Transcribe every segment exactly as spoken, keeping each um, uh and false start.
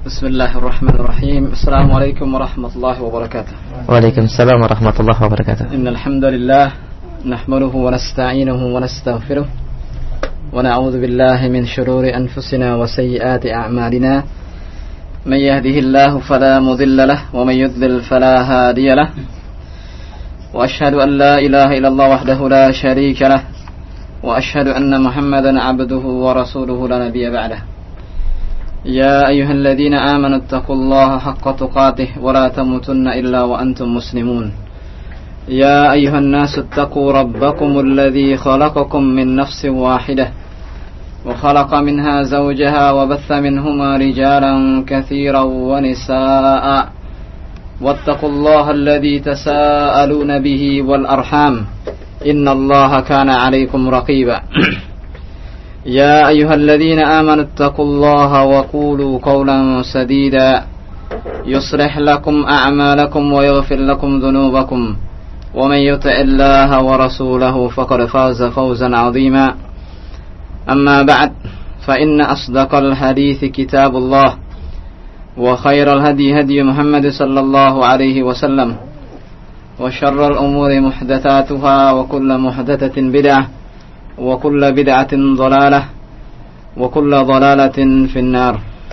Bismillahirrahmanirrahim. Assalamualaikum warahmatullahi wabarakatuh. Waalaikumsalam warahmatullahi wabarakatuh. Innal hamdalillah nahmaduhu wa nasta'inuhu wa nastaghfiruh wa na'udzu billahi min shururi anfusina wa sayyiati a'malina. Man yahdihillahu fala mudilla lahu wa man yudlil fala hadiya lahu. Wa ashhadu an la ilaha illallah wahdahu la sharika lahu wa ashhadu anna Muhammadan 'abduhu wa rasuluhu la nabiyya ba'dahu. يا أيها الذين آمنوا اتقوا الله حق تقاته ولا تموتن إلا وأنتم مسلمون يا أيها الناس اتقوا ربكم الذي خلقكم من نفس واحدة وخلق منها زوجها وبث منهما رجالا كثيرا ونساء واتقوا الله الذي تساءلون به والأرحام إن الله كان عليكم رقيبا يا أيها الذين آمنوا اتقوا الله وقولوا قولا سديدا يصلح لكم أعمالكم ويغفر لكم ذنوبكم ومن يطع الله ورسوله فقد فاز فوزا عظيما أما بعد فإن أصدق الحديث كتاب الله وخير الهدي هدي محمد صلى الله عليه وسلم وشر الأمور محدثاتها وكل محدثة بدعة وكل بدعة ضلالة وكل ضلالة في النار.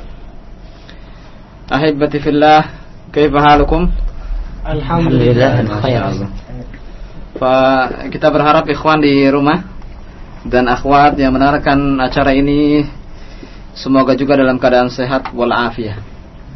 أحبتي في الله كيف حالكم؟ Alhamdulillah khair. Kita berharap ikhwan di rumah dan akhwat yang mendengarkan acara ini semoga juga dalam keadaan sehat walafiat.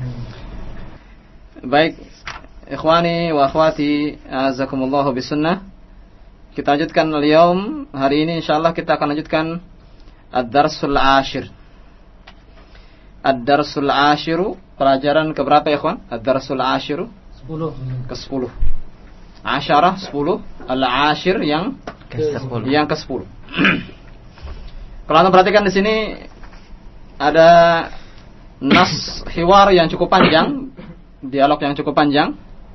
Baik, ikhwani wa akhwati, azakumullahu bisunnah. Kita lanjutkan al-yaum, hari ini insyaallah kita akan lanjutkan ad-darsul ashir. Ad-darsul ashiru, pelajaran keberapa ya kawan? Ad-darsul ashiru sepuluh. Ke sepuluh. Asyarah sepuluh, al-ashir yang ke sepuluh. Yang ke sepuluh. Kalau Anda perhatikan di sini ada nas hiwar yang cukup panjang, dialog yang cukup panjang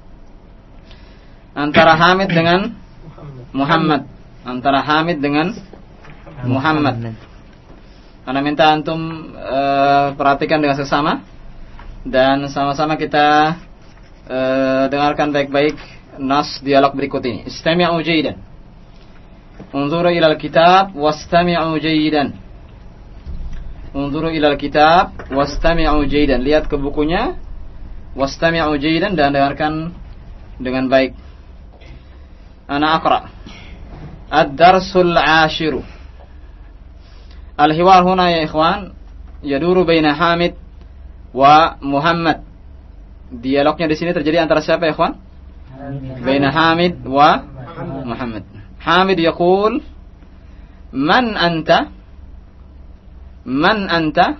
antara Hamid dengan Muhammad, antara Hamid dengan Muhammad. Ana minta antum e, perhatikan dengan sesama dan sama-sama kita e, dengarkan baik-baik nas dialog berikut ini. Istami'u jayyidan. Unzuru ila al-kitab wastami'u jayyidan. Unzuru ila al-kitab wastami'u jayyidan. Lihat ke bukunya, wastami'u jayyidan, dan dengarkan dengan baik. Ana aqra. Ad-darsul ashiru. Al-hiwar huna ya ikhwan yaduru baina Hamid wa Muhammad. Dialognya di sini terjadi antara siapa ya ikhwan? Baina Hamid wa Muhammad. Hamid yaqul, "Man anta? Man anta?"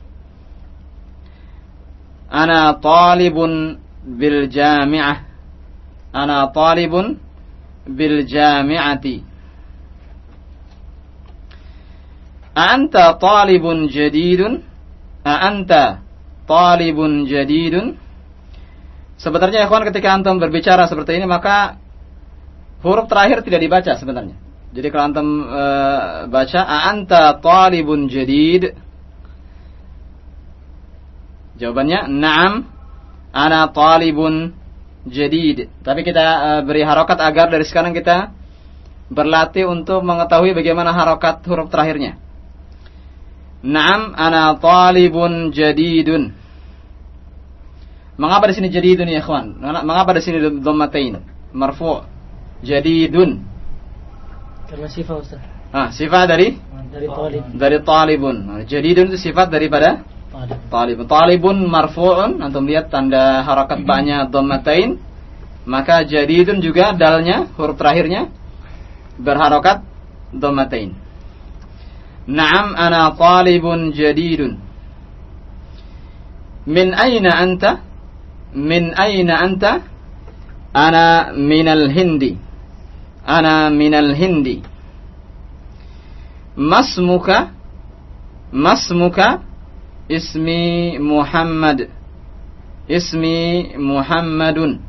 Ana talibun bil jami'ah. Ana talibun bil jami'ati. A'anta talibun jadidun? A'anta talibun jadidun? Sebenarnya ya kawan, ketika antum berbicara seperti ini maka huruf terakhir tidak dibaca sebenarnya. Jadi kalau antum e, baca a'anta talibun jadid, jawabannya na'am ana talibun jadid. Tapi kita e, beri harokat agar dari sekarang kita berlatih untuk mengetahui bagaimana harokat huruf terakhirnya. Naam ana talibun jadidun. Mengapa di sini jadidun ya ikhwan? Mengapa di sini dhammatain? Marfu' jadidun. Karena sifat Ustaz. Ah, sifat dari dari talib. Dari talibun. Jadidun itu sifat daripada talibun. Talibun marfu'un, antum lihat tanda harakat ba-nya dhammatain. Maka jadidun juga dalnya huruf terakhirnya berharakat dhammatain. Naam ana talibun jadidun. Min aina anta? Min aina anta? Ana minal Hindi. Ana minal Hindi. Masmuka? Masmuka? Ismi Muhammad. Ismi Muhammadun.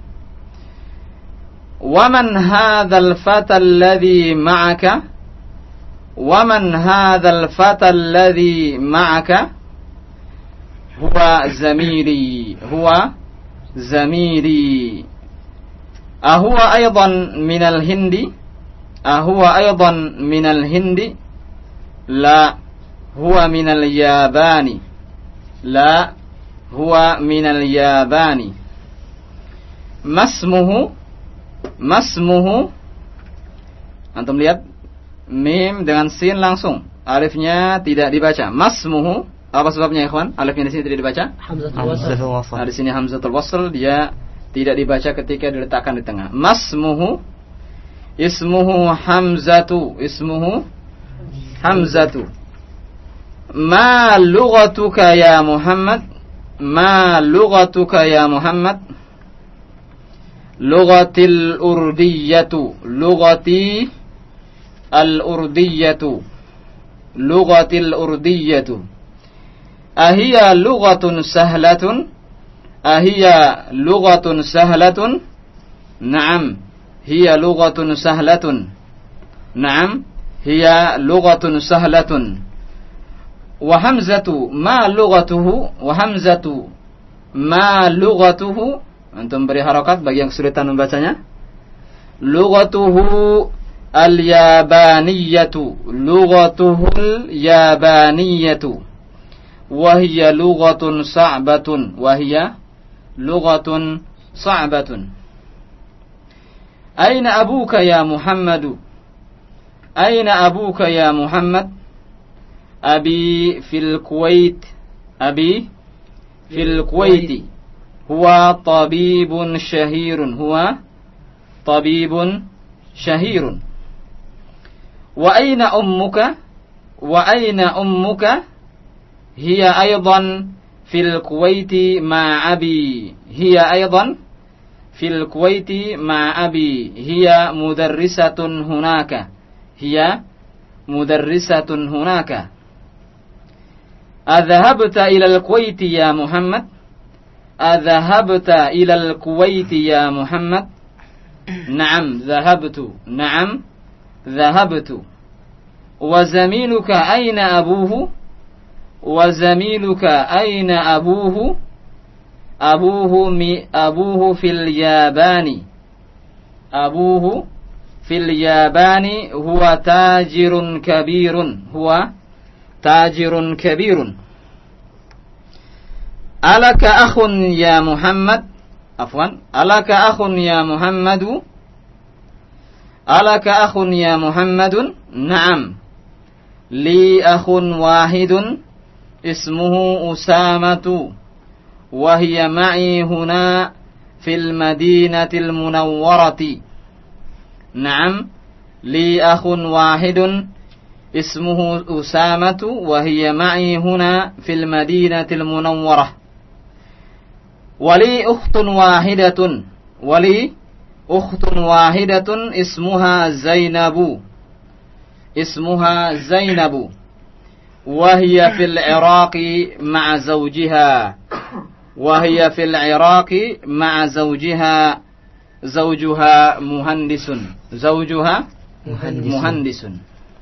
Waman hadzal fata alladhi ma'aka? Waman hadzal fata alladhi ma'aka? huwa zamili, huwa zamili. Ahuwa aydan minal hindi, ahuwa aydan minal hindi, la huwa minal yabani, la huwa minal yabani. Masmuhu, masmuhu, antum lihat mim dengan sin langsung, alifnya tidak dibaca. Masmuhu, apa sebabnya ikhwan? Alifnya di sini tidak dibaca. Hamzatul wasl. Nah, di sini hamzatul wasl dia tidak dibaca ketika diletakkan di tengah. Masmuhu, ismuhu hamzatu, ismuhu hamzatu. Ma lughatuka ya Muhammad, ma lughatuka ya Muhammad. Lughatil urdiyatu, lughati al-urdiyatu, lughatil urdiyatu. Ahiya lughatun sahlatun, ahiya lughatun sahlatun. Naam, hiya lughatun sahlatun. Naam, hiya lughatun sahlatun. Wa hamzatu ma lughatuhu, wa hamzatu ma lughatuhu. Antum beri harakat bagi yang kesulitan membacanya. Lughatuhu al-yabaniyatu, lughatuhul yabaniyatu. Wahiyya lughatun sa'batun, wahiyya lughatun sa'batun. Aina abuka ya Muhammadu, aina abuka ya Muhammad. Abi fil Kuwait, abi fil Kuwaiti. Huwa tabibun syahirun, huwa tabibun syahirun. Wa aina ummuka, wa aina ummuka. Hiya aydan fil Kuwaiti ma abi, hiya aydan fil Kuwaiti ma abi. Hiya mudarrisatun hunaka, hiya mudarrisatun hunaka. Adhahabta ila al-Kuwaiti ya Muhammad, adhahabta ila al-Kuwaiti ya Muhammad. Naam, dhahabtu, naam, dhahabtu. Wa zamiluka aina abuhu, wa zamiluka aina abuhu. Abuhu mi abuhu fil Yabani, abuhu fil Yabani. Huwa tajirun kabirun, huwa tajirun kabirun. Alaka akhun ya Muhammad, afwan, alaka akhun ya Muhammadu, alaka akhun ya Muhammadun. Naam, li akhun wahidun ismuhu Usamatu, wa hiya ma'i huna fil madinatil munawwarati. Naam, li akhun wahidun ismuhu Usamatu, wa hiya ma'i huna fil madinatil munawwarah. Wali ukhtun wahidatun, wali ukhtun wahidatun ismuha Zainabu, ismuha Zainabu. Wa hiya fil Iraqi ma'a zawjiha, wa hiya fil Iraqi ma'a zawjiha. Zawjuha muhandisun, zawjuha muhandisun, muhandisun.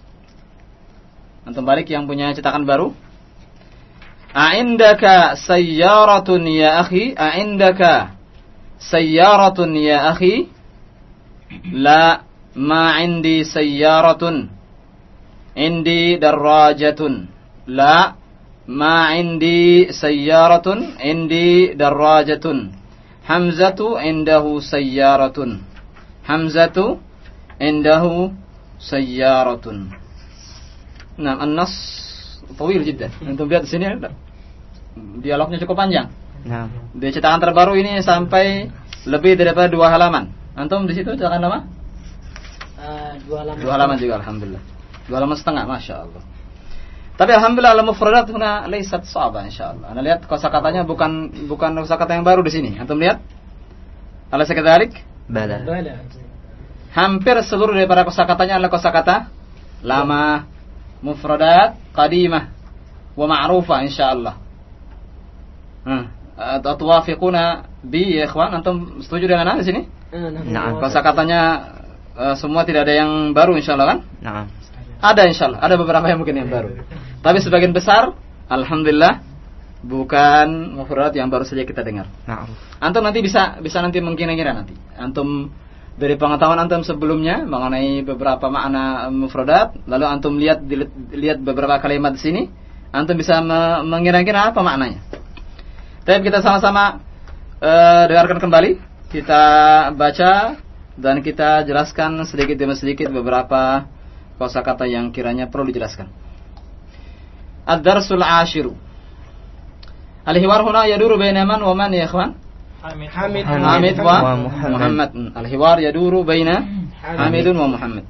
Antum balik yang punya cetakan baru. A'indaka sayyaratun ya akhi, a'indaka sayyaratun ya akhi. La, ma indi sayyaratun, indi darrajatun. La, ma indi sayyaratun, indi darrajatun. Hamzatu indahu sayyaratun, Hamzatu indahu sayyaratun. Nah, an-nas tawil jiddan. Antum lihat di sini dialognya cukup panjang. Nah, di cetakan terbaru ini sampai lebih daripada dua halaman. Antum di situ cetakan apa? Uh, dua halaman. Dua halaman juga alhamdulillah. Dua halaman setengah, masya Allah. Tapi alhamdulillah al-mufradat huna laysat sha'ba insyaallah. Anda lihat kosakatanya bukan bukan kosakata yang baru di sini. Antum lihat? Alaysa kadzalik? Bala. Hampir seluruh daripada kosakatanya adalah kosakata lama, mufradat, qadimah, wa ma'rufah insyaallah. Hmm. Atwafiquna bi ya ikhwan, antum setuju dengan ana di sini? Nah, kosakatanya uh, semua tidak ada yang baru insyaallah kan? Nah. Ada insyaallah, ada beberapa yang mungkin yang baru. Tapi sebagian besar alhamdulillah bukan mufradat yang baru saja kita dengar. Nah. Antum nanti bisa bisa nanti mengkira-kira nanti. Antum dari pengetahuan antum sebelumnya mengenai beberapa makna mufradat, lalu antum lihat lihat beberapa kalimat di sini, antum bisa me- mengira-kira apa maknanya. Tapi kita sama-sama uh, dengarkan kembali, kita baca dan kita jelaskan sedikit demi sedikit beberapa kosakata yang kiranya perlu dijelaskan. Ad-darsul ashiru. Al-hiwar huna yaduru baina man wa man ya ikhwan? Hamid Hamid, Hamid wa Muhammad. Al-hiwar yaduru baina Hamidun wa Muhammad.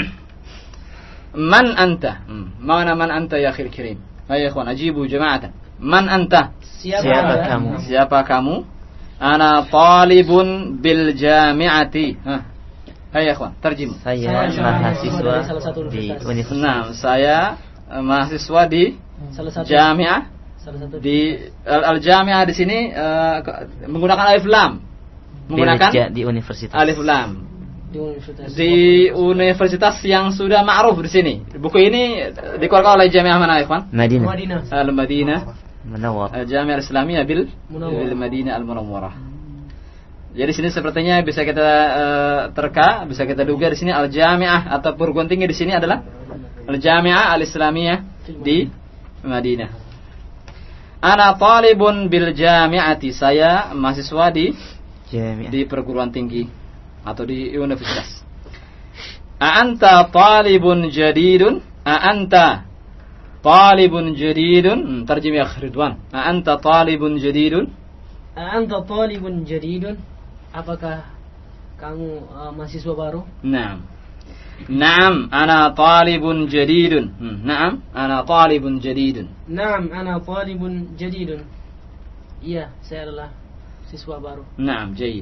Man anta? Mana man anta ya akhil kirim? Hai ikhwan, ajibu jama'atan. Man anta? Siapa, Siapa kamu? Siapa kamu? Ana talibun bil jami'ati. Hai ikhwan, terjem. Saya mahasiswa di universitas. Nah, saya mahasiswa di Jami'ah. Di al-jami'ah di sini uh, menggunakan alif lam. Menggunakan di universitas. Alif lam. Di universitas. Di universitas yang sudah ma'ruf di sini. Buku ini dikeluarkan oleh Jami'ah mana, ikhwan? Madinah. Madinah. Al-Madinah. Munawwar. Al-Jami'ah Al-Islamiyah bil bil Madinah Al-Munawwarah. Jadi sini sepertinya bisa kita uh, terka, bisa kita duga di sini al-Jami'ah atau perguruan tinggi di sini adalah Al-Jami'ah Al-Islamiyah di Madinah. Ana talibun bil jami'ati, saya mahasiswa di Jami'ah. di perguruan tinggi atau di universitas. A anta talibun jadidun? A anta talibun jadidun? Hmm, terjem ya Ridwan. A anta talibun jadidun? A anta talibun jadidun? Apakah kamu uh, mahasiswa baru? Naam. Naam, ana talibun jadidun. Hmm, naam, ana talibun jadidun. Naam, ana talibun jadidun. Iya, saya adalah siswa baru. Naam, jayyid.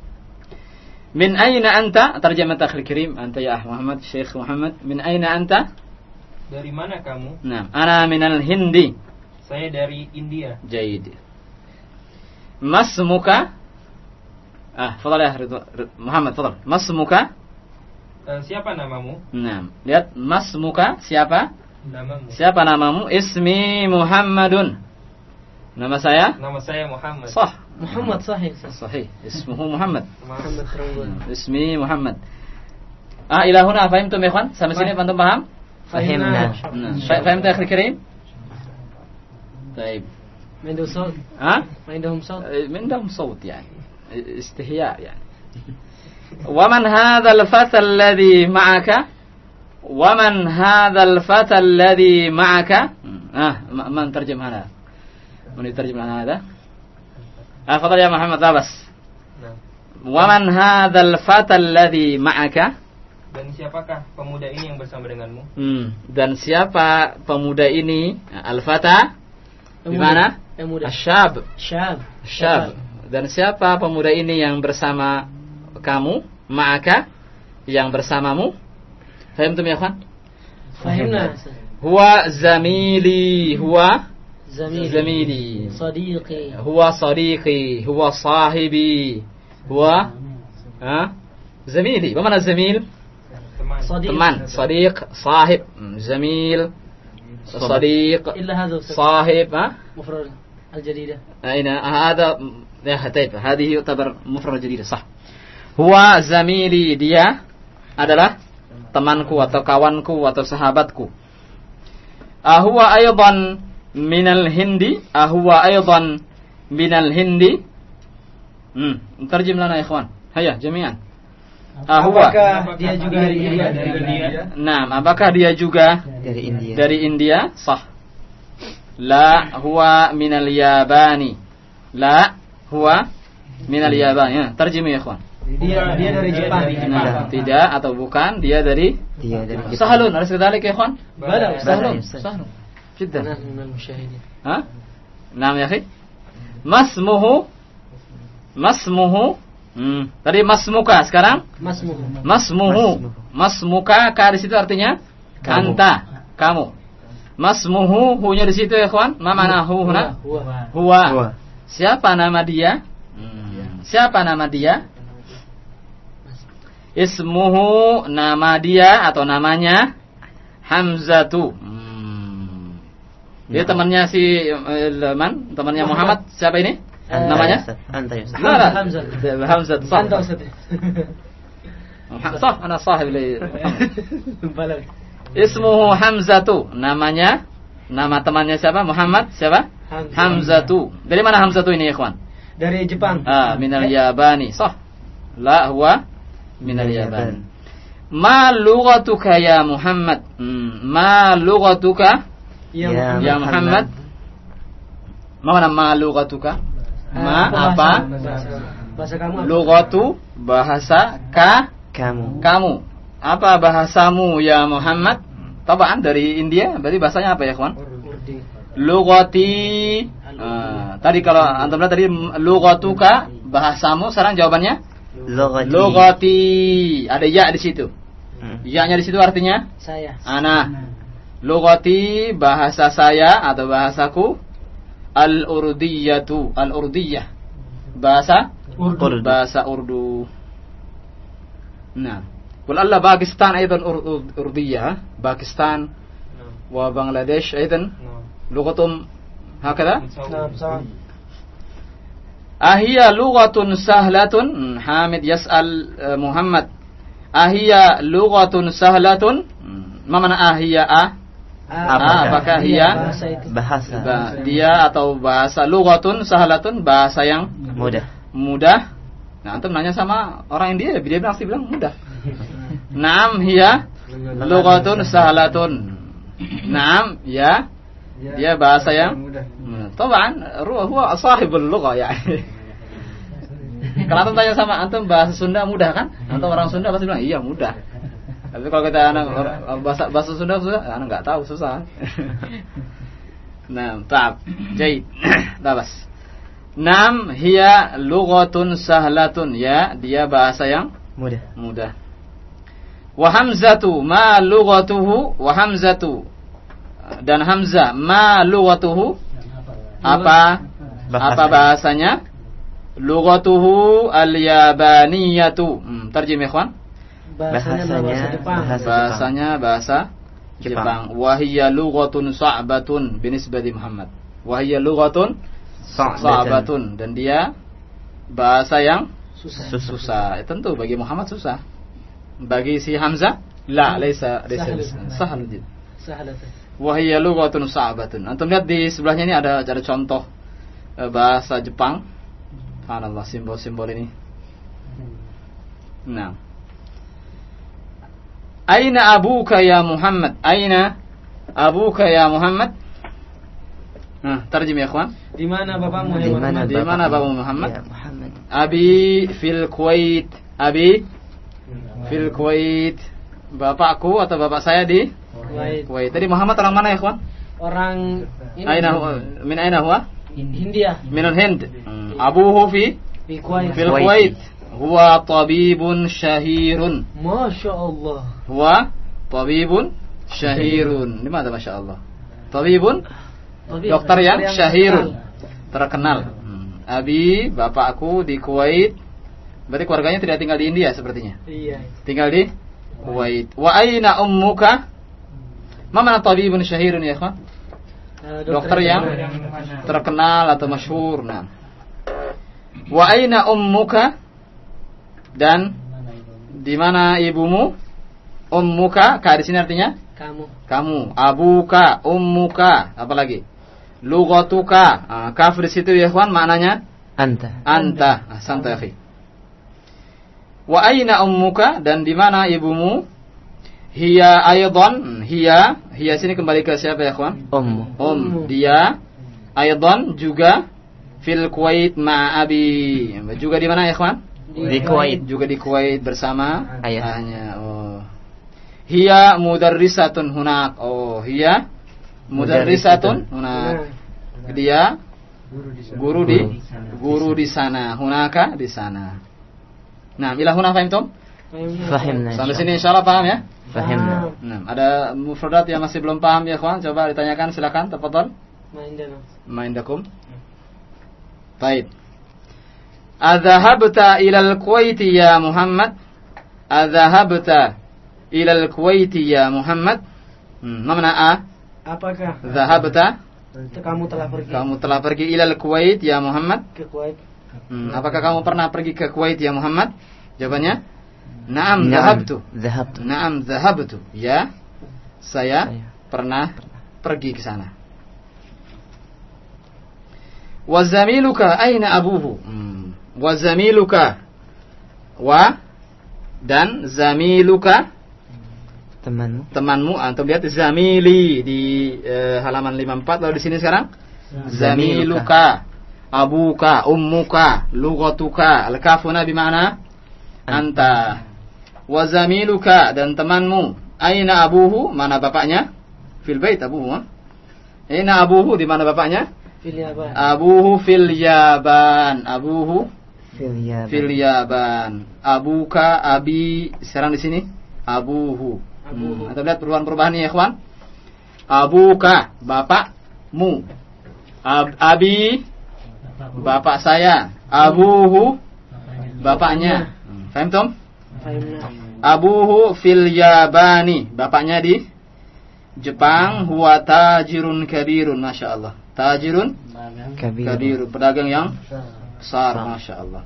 Min aina anta? Terjemah akhil kirim, anta ya Muhammad, Syekh Muhammad. Min aina anta? Dari mana kamu? Naam, ana minal Hindi. Saya dari India. Jayyid. Masmuka? Ah, fadal ya Muhammad, fadal. Masmuka? Uh, siapa namamu? Naam. Lihat, masmuka siapa? Namamu. Siapa namamu? Ismi Muhammadun. Nama saya? Nama saya Muhammad. Sah. Muhammad sahih. Sahih. Ismuhu Muhammad. Muhammad Teranggun. Ismi Muhammad. Ah, ilahuna fahimtum ya ikhwan? Sampai sini antum paham? Fahimna. Nah, fahimta ya akhil kirim? Baik. Mindu saut. Ha? Mindahum saut. Mindahum saut yani. Istihya yani. ومن هذا الفتى الذي معك ومن هذا الفتى الذي معك آه من ترجم هذا من يترجم لنا هذا آه فضل يا محمد لا بس ومن هذا الفتى الذي معك Dan siapakah pemuda ini yang bersama denganmu? hmm. Dan siapa pemuda ini? Al-fata di mana? Pemuda. Asyab. Syab. Syab. Dan siapa pemuda ini yang bersama kamu, ma'aka, yang bersamamu? Fahimtum ya kawan? Fahimna. Huwa zamili, huwa Zamili. zamili. Sadiqi. Huwa sadiqi, huwa sahibi, huwa ha? Zamili. Apa makna zamil? Teman. Sadiq. Teman, sadiq, sahib, zamil, sadiq, إلا هذا sahib, ha? مفرد الجديدة. أين هذا؟ يا طيب هذه يعتبر مفرد جديد صح. Huwa zamili, dia adalah temanku atau kawanku atau sahabatku. Ahuwa aydan minal Hindi? Ahuwa aydan minal Hindi? Hmm, terjem lana ikhwan. Hayya jami'an. Ahuwa. Apakah dia juga dari India? Dari India. Naam, apakah dia juga Dari India. dari India? Sah. La huwa minal Yabani. La huwa minal Yabani. Ya, terjem ya ikhwan. Dia dia dari Jepang. Nah, tidak atau bukan, dia dari Dia dari Jepang. Sahlun, harus kedalik ya ikhwan? Bala, Sahlun, Ustaz. sahlun. أنا Jiddan. من المشاهدين. Ha? Naam ya akhi. Masmuhu Masmuhu hmm. Tadi masmuka, sekarang مسمه Masmuhu. Masmuka, ka di situ artinya Kamu. anta, kamu. Masmuhu, hu-nya di situ ya ikhwan. Ma mana hu huna? هو Huwa. Huwa. Siapa nama dia? Hmm. Siapa nama dia? Ismuhu, nama dia atau namanya Hamzatu. Hmm. Dia temannya si uh, man, temannya Muhammad. Siapa ini? Anta, Namanya? ya Ustaz. Anta ya Ustaz. لا لا Hamzah. Hamzah صح Anta Ustaz. صح أنا صاحب لي Balag. Ismuhu Hamzatu. Namanya, nama temannya siapa? Muhammad siapa? Hamzah. Hamzatu. Dari mana Hamzatu ini, ikhwan? Dari Jepang. Ah, minal Yabani. Sah. La huwa minal Yaban. Ma lughatuka ya Muhammad? Hmm. Ma lughatuka Ya, Ya, ya Muhammad? Ma mana ma lughatuka? Ma bahasa- apa? Bahasa, bahasa kamu apa? Lughatu bahasa ka Kamu. kamu. Apa bahasamu ya Muhammad? Tabaan dari India, berarti bahasanya apa ya, kawan? Urdi. Lughati. Ah, tadi kalau antum bilang tadi lughatuka bahasamu, sekarang jawabannya Lughati. lughati. Ada ya di situ. Hmm. Ya-nya di situ artinya Saya. ana. Lughati bahasa saya atau bahasaku al-urdiyatu, al-urdiyah. Bahasa Urdu. bahasa Urdu. Nah, ولعل باكستان أيضا أر- أردية. باكستان نعم وبنغلاديش أيضا نعم لغتهم هكذا. Nah, sama. أهي لغة سهلة؟ حامد يسأل آه، محمد أهي لغة سهلة؟ ما معنى أهي أه؟ Apakah? apakah Iya, hiya? bahasa itu. Bahasa. Ba- dia atau bahasa lughatun sahalatun, bahasa yang Mudah. mudah. Nah, antum nanya sama orang India, dia pasti bilang mudah. Naam hiya lughatun sahalatun. Naam ya, dia bahasa yang mudah. Taban huwa sahibul lugha ya. Kalau antum tanya sama antum bahasa Sunda mudah kan? Antum orang Sunda pasti bilang iya mudah. Tapi kalau kita anak orang- bahasa bahasa Sunda susah, anak nggak tahu susah. Nah, tab, jahit, tabas. Nam hiya lughatun sahlatun, ya, dia bahasa yang Mudah. mudah. Wa hamzatu ma lughatuhu, wa hamzatu dan hamzah ma lughatuhu, apa Bahasa. apa bahasanya? Lughatuhu al-yabaniyatu. Hmm, terjem ikhwan. Bahasanya bahasa Bahasanya Jepang. bahasa- Bahasanya bahasa Jepang. Jepang. Wahiyya lughatun sa'batun binisbati Muhammad. Wahiyya lughatun sa'batun, dan dia bahasa yang Susah. Susah. susah. Eh, tentu bagi Muhammad susah. Bagi si Hamzah la laisa laisa sahal jid. Sahalatan. Wahiyya lughatun sa'batun. Antum lihat di sebelahnya ini ada ada contoh eh, bahasa Jepang. Subhanallah, simbol-simbol ini. Nah. Aina abuka ya Muhammad? Aina abuka ya Muhammad? Nah, terjem ya, ikhwan. Di mana bapakmu? Di ya mana Muhammad? Di mana Bapak Muhammad? Ya, Muhammad. Abi fil Kuwait. Abi fil Kuwait. Bapakku atau bapak saya di Kuwait. Kuwait. Tadi Muhammad orang mana ya, ikhwan? Orang ini Aina huwa? Min aina huwa? India. Min al-Hind. Hmm. Abuhu fi Di Kuwait. fil Kuwait. Kuwait. Huwa tabibun syahirun. Masya Allah. Huwa tabibun syahirun. Di mana Masya Allah? Tabibun, Tapi dokter yang yang syahirun, terkenal. terkenal. Hmm. Abi, bapakku di Kuwait. Berarti keluarganya tidak tinggal di India sepertinya. Iya. Tinggal di Kuwait. Wa aina ummuka? Ma mana tabibun syahirun ya, ikhwan? Eh, Dokter yang terkenal atau masyhur. Nah. Wa aina ummuka? Dan di mana ibumu? Ummuka, ka di sini artinya kamu. kamu. Abuka, ummuka, apa lagi? Lughatuka. Ah, kaf di situ ya, ikhwan, maknanya Anta. anta. Ahsanta ya, akhi. Wa aina ummuka, dan di mana ibumu? Hiya aydan, hiya, hiya sini kembali ke siapa ya, ikhwan? Ummu. Um, dia aydan juga fil Kuwait ma'abi. Juga di mana ya, ikhwan? Di Kuwait. Juga di Kuwait bersama Ayah. ayahnya. Oh. Hiya mudarrisatun hunak. Oh, hiya mudarrisatun hunak. Dia guru di guru di sana. Hunaka di sana. Nah, ila huna fahimtum? Fahimna. Sampai sini insyaallah paham ya? Fahimna. Nah, ada mufradat yang masih belum paham ya, ikhwan? Coba ditanyakan, silakan, tafadhal. Maindana. Ma indakum? Baik. Adzahabta ila al-Kuwait ya Muhammad? Adzahabta ila al-Kuwait ya Muhammad? Hmm, ma mana a? Apakah? Dhahabta Kamu telah pergi Kamu telah pergi ilal Kuwait ya Muhammad? ke Kuwait. Hmm, apakah kamu pernah pergi ke Kuwait ya Muhammad? Jawabannya, Naam, Naam, zahabtu. zahabtu. Naam, zahabtu. Ya, saya Saya. pernah pergi ke sana. Wa zamiluka aina abuhu? Hmm. Wa zamiluka wa dan zamiluka Temanmu. temanmu. Antum lihat zamili di eh, halaman lima puluh empat, lalu di sini sekarang zamiluka, abuka, ummuka, lughatuka. Al-kafuna bimana anta. Wa zamiluka dan temanmu. Aina abuhu? Mana bapaknya? Fil bait abuhu. Ha? Aina abuhu? Di mana bapaknya? Fil Yaban. Abuhu fil Yaban. Abuhu Fil Yaban. fil Yaban. Abuka, abi. Sekarang di sini abuhu. Abuhu. Hmm. Anda lihat perubahan-perubahan ini ya, ikhwan. Abuka, bapakmu. Ab, abi, bapak saya. Abuhu, bapaknya. Hmm. Faham Tom? Fahimna. Abuhu fil Yabani, bapaknya di Jepang. Huwa tajirun kabirun, masya Allah. Tajirun Kabir. kabirun, pedagang yang besar, masya Allah.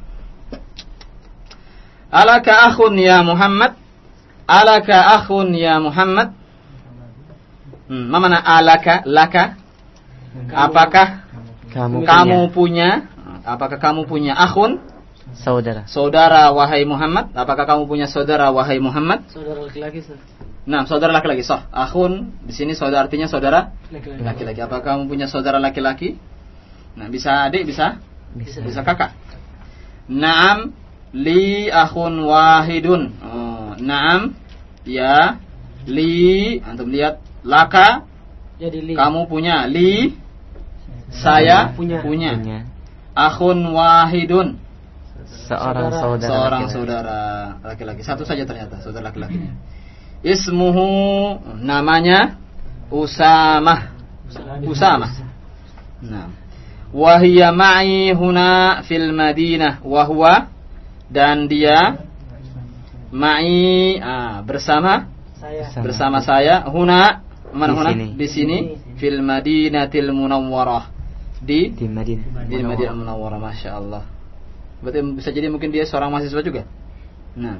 Alaka akhun ya Muhammad? Alaka akhun ya Muhammad? Hmm, ma mana alaka? Laka? Apakah Kamu, kamu punya punya? Apakah kamu punya akhun? saudara. Saudara wahai Muhammad? Apakah kamu punya saudara wahai Muhammad? Saudara laki-laki, Ustaz. Nah, saudara laki-laki. Sah. Akhun di sini saudara artinya saudara Laki-laki. laki-laki. Apakah kamu punya saudara laki-laki? Nah, bisa adik, bisa Bisa. bisa kakak. Naam li akhun wahidun. Oh, naam ya li. Antum lihat laka Jadi li. kamu punya, li saya Punya. punya. Punya Akhun wahidun. seorang Saudara. saudara. Seorang laki-laki. saudara laki-laki. Satu saja ternyata saudara laki-laki. Ismuhu, namanya Usamah. Usamah. Nah. Wahia ma'i huna fil Madinah. Wahwa dan dia ma'i ah, bersama Saya. Sama. bersama saya huna mana Di huna sini. di sini fil Madinatil Munawwarah di Di Madinah. di Madinah Munawwarah, masya Allah. Berarti bisa jadi mungkin dia seorang mahasiswa juga. Nah,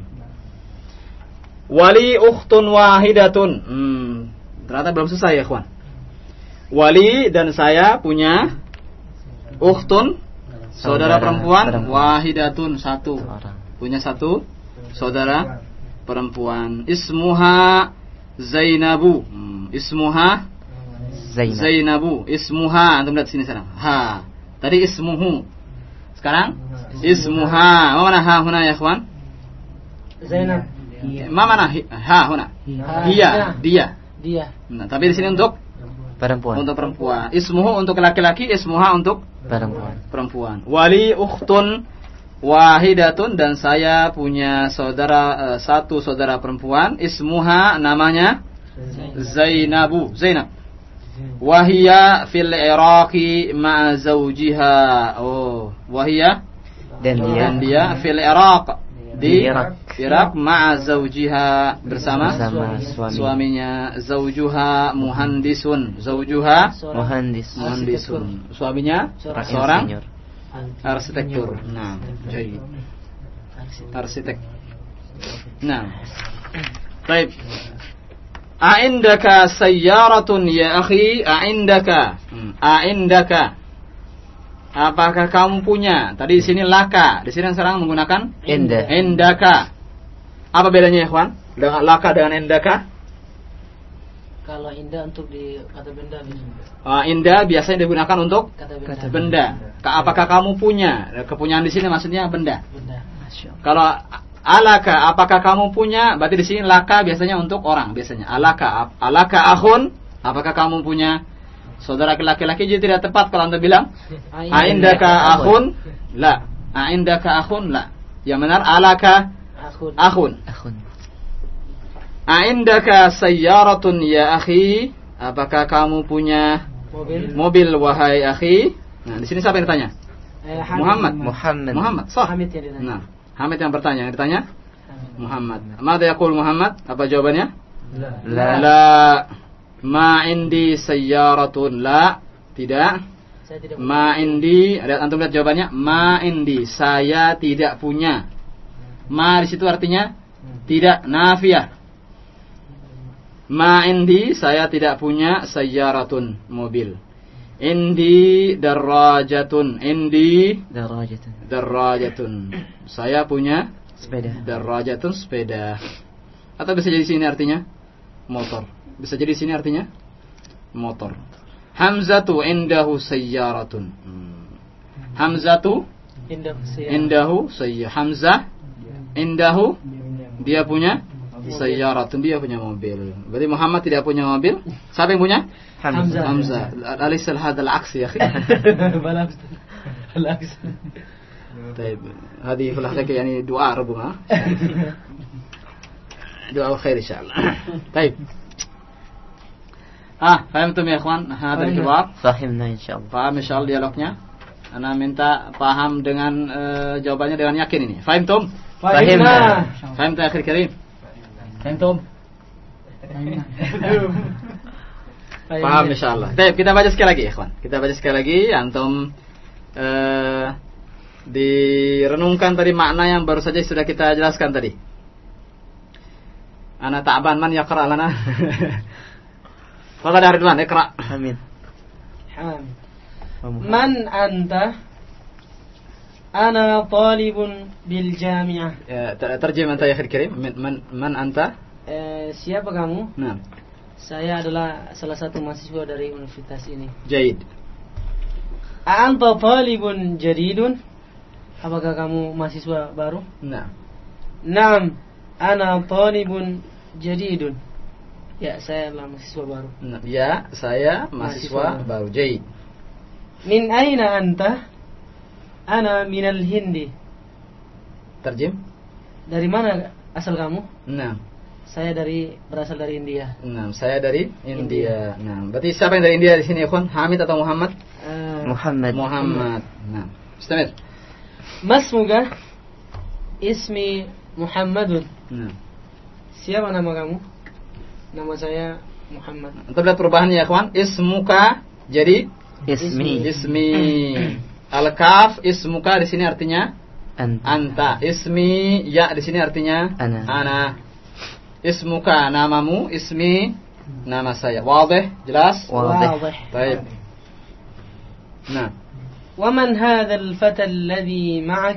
wali ukhtun wahidatun. Hmm, ternyata belum selesai ya, kawan. Wali dan saya punya ukhtun, saudara, Saudara perempuan, perempuan. wahidatun, satu. Seorang. Punya satu saudara perempuan. Ismuha Zainabu. Hmm, ismuha Zainab. Zainabu. Ismuha, antum lihat sini sekarang. Ha. Tadi ismuhu. Sekarang ismuha. Ma mana ha huna ya, kawan? Zainab. Ma mana hi- ha huna? Ha, Dia, dia. dia. Dia. Nah, tapi di sini untuk Perempuan. untuk perempuan. Ismuhu untuk laki-laki, ismuha untuk Perempuan. perempuan. Wali ukhtun wahidatun dan saya punya saudara uh, satu saudara perempuan. Ismuha namanya Zainabu. Zainab. Wahia fil Iraqi ma'a zawjiha. Oh, wahia Dan dia. dan dia fil Iraq di Di Irak. Irak ma'a zawjiha bersama Bersama suami. suaminya. Zawjuha muhandisun. Zawjuha Seorang Muhandis. muhandisun. Suaminya Seorang seorang insinyur. arsitektur. Nah, jadi arsitek. Nah, baik. A'indaka sayyaratun ya akhi? A'indaka. Hmm. A'indaka. Apakah kamu punya? Tadi di sini laka. Di sini sekarang menggunakan Inda. indaka. Apa bedanya ya, kawan? Dengan laka dengan indaka? Kalau indah untuk di kata benda bisa. Uh, inda biasanya digunakan untuk Kata benda. Kata benda. Ka- Apakah kamu punya? Kepunyaan di sini maksudnya benda. Benda. Kalau alaka, apakah kamu punya? Berarti di sini laka biasanya untuk orang biasanya. Alaka, alaka akhun, apakah kamu punya saudara laki-laki? Jadi tidak tepat kalau Anda bilang aindaka akhun? La. Aindaka akhun? La. Yang benar alaka Akhun. akhun. Akhun. Aindaka sayyaratun ya akhi? Apakah kamu punya Mobil. mobil wahai akhi? Nah, di sini siapa yang ditanya? Eh, Hamid. Muhammad. Muhammad. Muhammad. Sah. Hamid yang ditanya. Nah, Hamid yang bertanya, yang ditanya Hamid. Muhammad. Mada yaqul Muhammad? Apa jawabannya? La. La ma indi sayyaratun. La, Tidak. Saya tidak. Ma indi, ada antum lihat jawabannya? Ma indi, saya tidak punya. Ma di situ artinya tidak, nafiyah. Ma indi, saya tidak punya sayyaratun, mobil. Indi darajatun, indi Darajatun. darajatun. Saya punya Sepeda. darajatun, sepeda. Atau bisa jadi sini artinya motor. Bisa jadi sini artinya motor. Hamzatu indahu sayyaratun. Hmm. Hamzatu Indah saya. indahu sayya. Hamzah indahu, dia punya sayyaratun, dia punya mobil. Berarti Muhammad tidak punya mobil. Siapa yang punya? Hamzah. Hamzah. Alaysa hadha al-aks ya akhi? Bala Al-aks. طيب هذه في الحقيقة يعني دعاء ربما دعاء الخير إن شاء الله. طيب ah فهمتم يا إخوان هذا الجواب؟ Fahimna insyaallah. Paham insyaallah dialognya? Ana minta paham dengan uh, jawabannya dengan yakin ini. Fahimtum? Fahimna. Fahimtum ya akhir karim? Fahimtum? Paham insyaallah. Baik, kita baca sekali lagi ya, ikhwan. Kita baca sekali lagi antum uh, direnungkan tadi makna yang baru saja sudah kita jelaskan tadi. Ana ta'ban man yaqra lana. Fadhal ya Ridwan, iqra. Amin. Ham. Man anta? Ana talibun bil jami'ah. Ya, terjem anta ya akhir karim. Man man anta? Eh, siapa kamu? Nah. Saya adalah salah satu mahasiswa dari universitas ini. Jaid. Anta talibun jadidun? Apakah kamu mahasiswa baru? Nah. Naam, ana talibun jadidun. Ya, saya adalah mahasiswa baru. Nah, ya, saya mahasiswa, Mahasiswa. baru. Jaid. Min aina anta? Ana minal Hindi. Terjem? Dari mana asal kamu? Nah. Saya dari berasal dari India. Nah, saya dari India. Nah, berarti siapa yang dari India di sini, ikhwan? Hamid atau Muhammad? Uh, Muhammad. Muhammad. Nah, istamir. Masmuka? Ismi Muhammadun. Nah. Siapa nama kamu? Nama saya Muhammad. Untuk lihat perubahannya ya, ikhwan. Ismuka jadi Ismi. ismi. Al-kaf ismuka di sini artinya Anta. anta. Ismi ya di sini artinya Ana. ana. Ismuka namamu, ismi nama saya. Wadih? Jelas? Wadih. Baik. Nah. ومن هذا الفتى الذي معك؟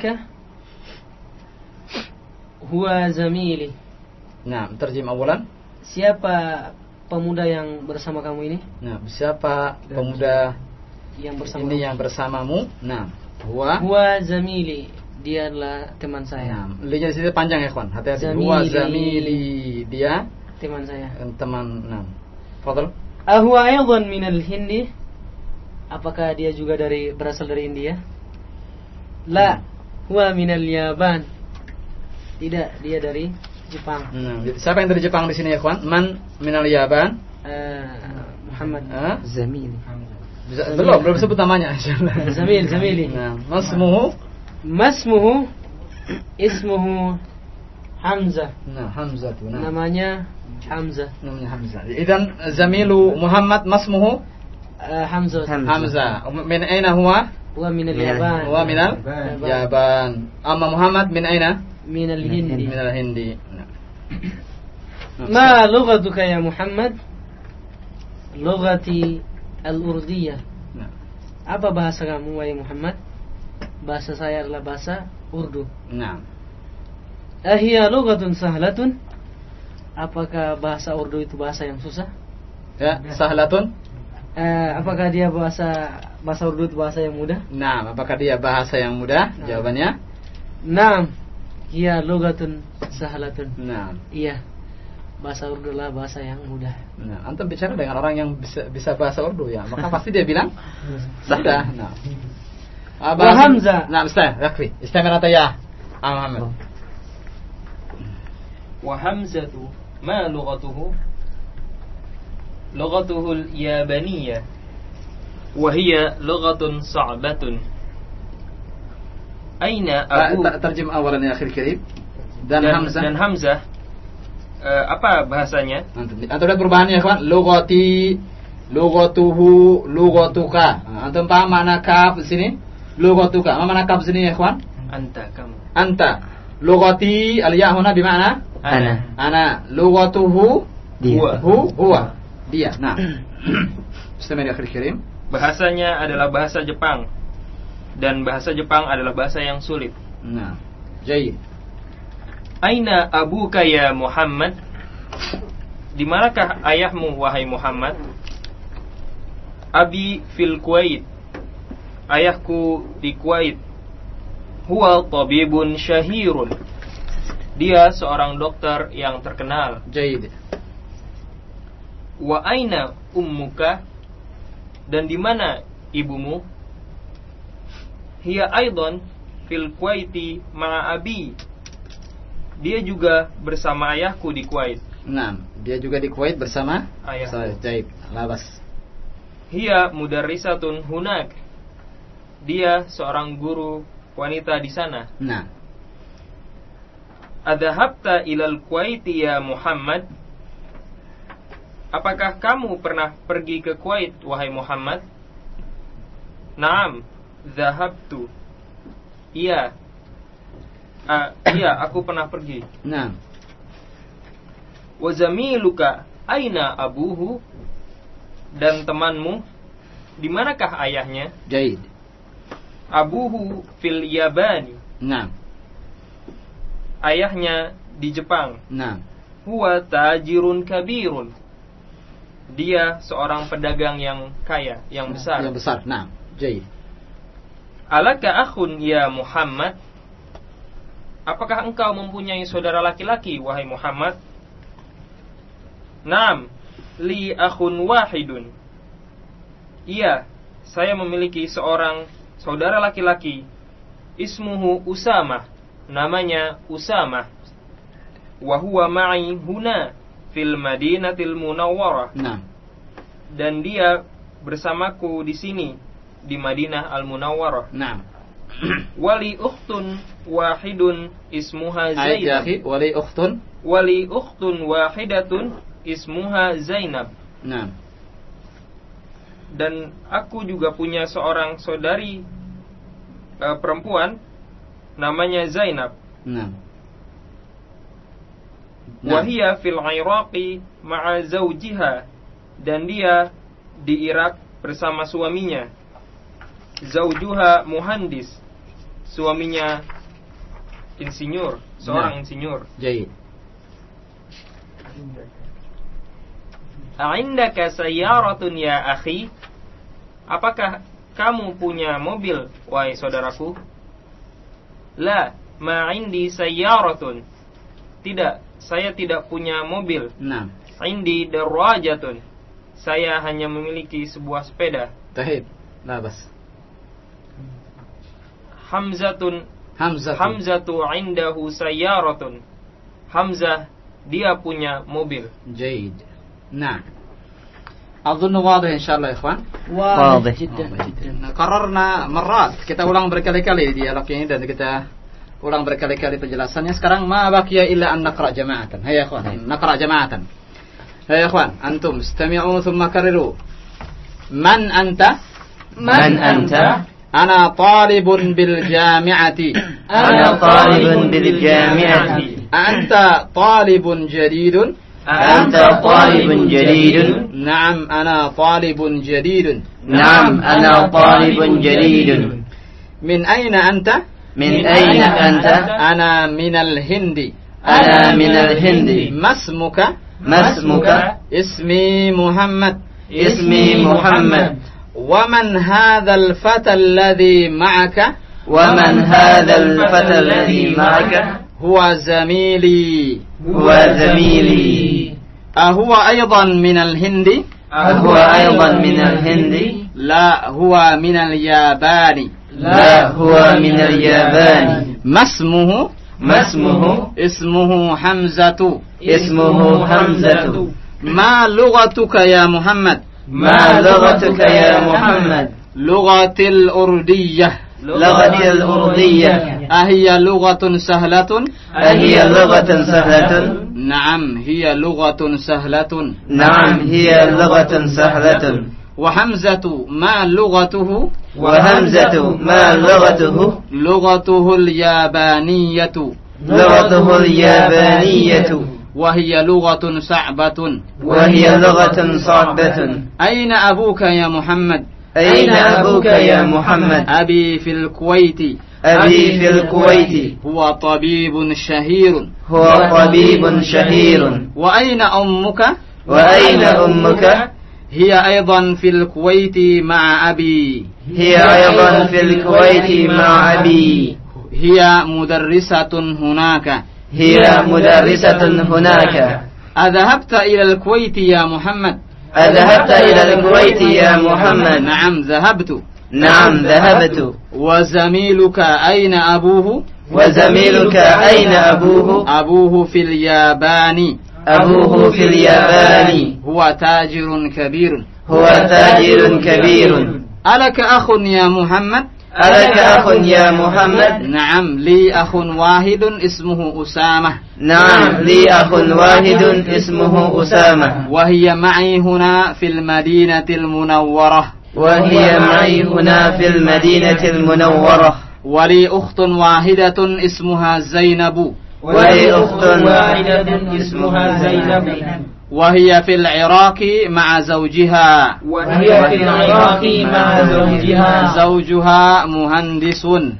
هو زميلي. Nah, terjem awalan. Siapa pemuda yang bersama kamu ini? Nah, siapa pemuda Yang bersama ini yang bersamamu? Nah, huwa Huwa zamili. Dia adalah teman saya. Nah, linya di sini panjang ya, kawan. Hati-hati. Zamili. Huwa zamili. Dia Teman saya. teman. Nah. Fadal. Ahuwa aydan minal Hindi? Apakah dia juga dari berasal dari India? La, huwa minal Yaban. Tidak, dia dari Jepang. Nah, siapa yang dari Jepang di sini ya, kawan? Man minal Yaban? Uh, Muhammad. Ah? Zamili. Bisa- Belum, belum sebut namanya. Zamil, zamili. Nah, masmuhu. Masmuhu ismuhu Hamzah. Nah, Hamzah tuh. Nah. Namanya Hamzah. Namanya Hamzah. Idan zamilu Muhammad masmuhu Uh, Hamzah. Hamzah. Hamzah. Min aina huwa? Huwa minal Minal- Yaban. Huwa minal Yaban. Amma Muhammad min aina? Minal Hindi. Minal Hindi. Nah. Ma lughatuka ya Muhammad? Lughati al-Urdiyah. Nah. Apa bahasa kamu wahai Muhammad? Bahasa saya adalah bahasa Urdu. Nah. Ahiya lughatun sahlatun? Apakah bahasa Urdu itu bahasa yang susah? Ya, sahlatun. Eh, apakah dia bahasa bahasa Urdu itu bahasa yang mudah? Nah, apakah dia bahasa yang mudah? Nah. Jawabannya? Naam. Hiya lughatun sahlatun. Nah. Iya. Bahasa Urdu adalah bahasa yang mudah. Nah, antum bicara dengan orang yang bisa bisa bahasa Urdu ya, maka pasti dia bilang mudah. Nah. Wa Hamzah. Nah, Ustaz, yakfi. Istamir anta ya. Ah, Muhammad. وحمزة ما لغته لغته اليابانية وهي لغة صعبة أين أبوك Terjem awalan ya akhir kirim. Dan, dan Hamzah. dan Hamzah eh, apa bahasanya? Antum antum lihat perubahannya, kawan. Lughati Lughatuhu, lughatuka. Nah, antum paham makna kaf di sini? Lughatuka. Apa makna kaf di sini ya, ikhwan? Anta, kamu. Anta. Lughati al-ya huna bima'na Ana. ana. Lughatuhu Dia. hu huwa. Dia. Nah. Bismillahirrahmanirrahim akhir kirim. Bahasanya adalah bahasa Jepang. Dan bahasa Jepang adalah bahasa yang sulit. Nah. Jayyid. Aina abuka ya Muhammad? Di manakah ayahmu wahai Muhammad? Abi fil Kuwait. Ayahku di Kuwait. Huwa tabibun syahirun. Dia seorang dokter yang terkenal. Jayyid. Wa aina ummuka? Dan di mana ibumu? Hiya aidan fil Kuwaiti ma'a abi. Dia juga bersama ayahku di Kuwait. Nah, dia juga di Kuwait bersama Ayahku. Jayyid. Labas. Hiya mudarrisatun hunak. Dia seorang guru wanita di sana. Nah. Adhabta ilal Kuwaiti ya Muhammad? Apakah kamu pernah pergi ke Kuwait wahai Muhammad? Naam, dhahabtu. Iya. Uh, iya, aku pernah pergi. Nah. Wa zamiluka aina abuhu? Dan temanmu, di manakah ayahnya? Jayyid. Abuhu fil Yabani. Nah. Ayahnya di Jepang. Nah. Huwa tajirun kabirun. Dia seorang pedagang yang kaya, yang besar. Yang besar. Nah. Jayyid. Alaka akhun ya Muhammad? Apakah engkau mempunyai saudara laki-laki wahai Muhammad? Naam, li akhun wahidun. Iya, saya memiliki seorang saudara laki-laki. Ismuhu Usamah. Namanya Usamah. Wa huwa ma'i huna fil Madinatil Munawwarah. Nah. Dan dia bersamaku di sini di Madinah Al-Munawwarah. Nah. Wali ukhtun wahidun ismuha Ayat ya Zainab. akhi, wali ukhtun. Wali ukhtun wahidatun ismuha Zainab. Nah. Dan aku juga punya seorang saudari uh, perempuan namanya Zainab. Nah. Wahia fil Iraqi ma'a zawjiha. Dan dia di Irak bersama suaminya. Zawjuha muhandis. Suaminya insinyur, seorang Nah. insinyur. Jayyid. A'indaka sayyaratun ya akhi? Apakah kamu punya mobil wahai saudaraku? La, ma 'indi sayyaratun. Tidak, saya tidak punya mobil. Nah. 'Indi darajatun. Saya hanya memiliki sebuah sepeda. Tahib. Labas. Hamzatun Hamzah. Hamzatu 'indahu sayyaratun. Hamzah dia punya mobil. جيد. نعم. أظن واضح إن شاء الله يا إخوان. واضح جدا Nah, Qararna marrat. Kita ulang berkali-kali dialog ini dan kita ulang berkali-kali penjelasannya. Sekarang ma baqiya illa an naqra jama'atan. Hayya ikhwan, naqra jama'atan. Hayya ikhwan, antum istami'u thumma karriru. Man anta? Man anta? Ana talibun bil jami'ati. Ana talibun bil jami'ati. Anta talibun jadidun. Anta talibun jadidun. Naam, ana talibun jadidun. Naam, ana talibun jadidun. Min ayna anta? Min ayna anta? Ana minal Hindi. Ana minal Hindi. Masmuka? Masmuka? Ismi Muhammad. Ismi Muhammad. ومن هذا الفتى الذي معك؟ ومن هذا الفتى الذي معك؟ هو زميلي. هو زميلي. أهو أيضا من الهند؟ أهو أيضا من الهند؟ لا، هو من اليابان. لا، هو من اليابان. ما اسمه؟ ما اسمه؟ اسمه حمزة. اسمه حمزة. ما لغتك يا محمد؟ ما لغتك يا محمد؟ لغة الأردية. لغة الأردية. أهي لغة سهلة؟ أهي لغة سهلة؟ نعم هي لغة سهلة. نعم هي لغة سهلة. وحمزة ما لغته؟ وهمزة ما لغته؟ لغته اليابانية. لغته اليابانية. وهي لغة صعبة. وهي لغة صعبة. أين أبوك يا محمد؟ أين أبوك يا محمد؟ أبي في الكويت. أبي في الكويت. هو طبيب شهير. هو طبيب شهير. وأين أمك؟ وأين أمك؟ هي أيضا في الكويت مع أبي. هي أيضا في الكويت مع أبي. هي مدرسة هناك. هي مدرسة هناك. أذهبت إلى الكويت يا محمد؟ أذهبت إلى الكويت يا محمد؟ نعم ذهبت. نعم ذهبت. وزميلك أين أبوه؟ وزميلك أين أبوه؟ أبوه في اليابان. أبوه في اليابان. هو تاجر كبير. هو تاجر كبير. ألك أخ يا محمد؟ ألك أخ يا محمد؟ نعم لي أخ واحد اسمه أسامة. نعم لي أخ واحد اسمه أسامة. وهي معي هنا في المدينة المنورة. وهي معي هنا في المدينة المنورة. ولي أخت واحدة اسمها زينب. ولي أخت واحدة اسمها زينب. وهي في العراق مع زوجها. وهي في العراق مع زوجها. زوجها مهندس.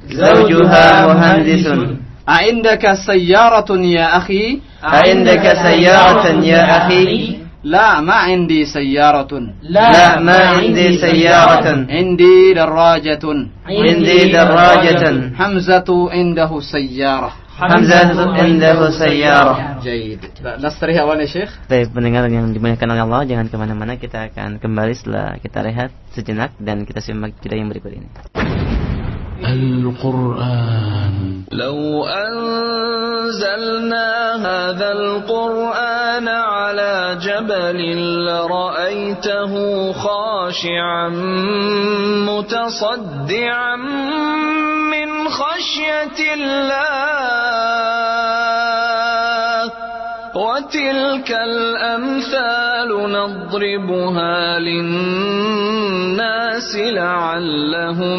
زوجها مهندس. أعندك سيارة يا أخي؟ أعندك سيارة يا أخي؟ لا ما عندي سيارة. لا ما عندي سيارة. عندي دراجة. عندي دراجة. حمزة عنده سيارة. حمزة عنده سيارة. جيد. نستريح أولا يا شيخ. Baik, pendengar yang dimuliakan oleh Allah, jangan kemana-mana, kita akan kembali setelah kita rehat sejenak dan kita simak jeda yang berikut ini. القرآن لو أنزلنا هذا القرآن على جبل لرأيته خاشعا متصدعا من خشية الله وتلك الأمثال نضربها للناس لعلهم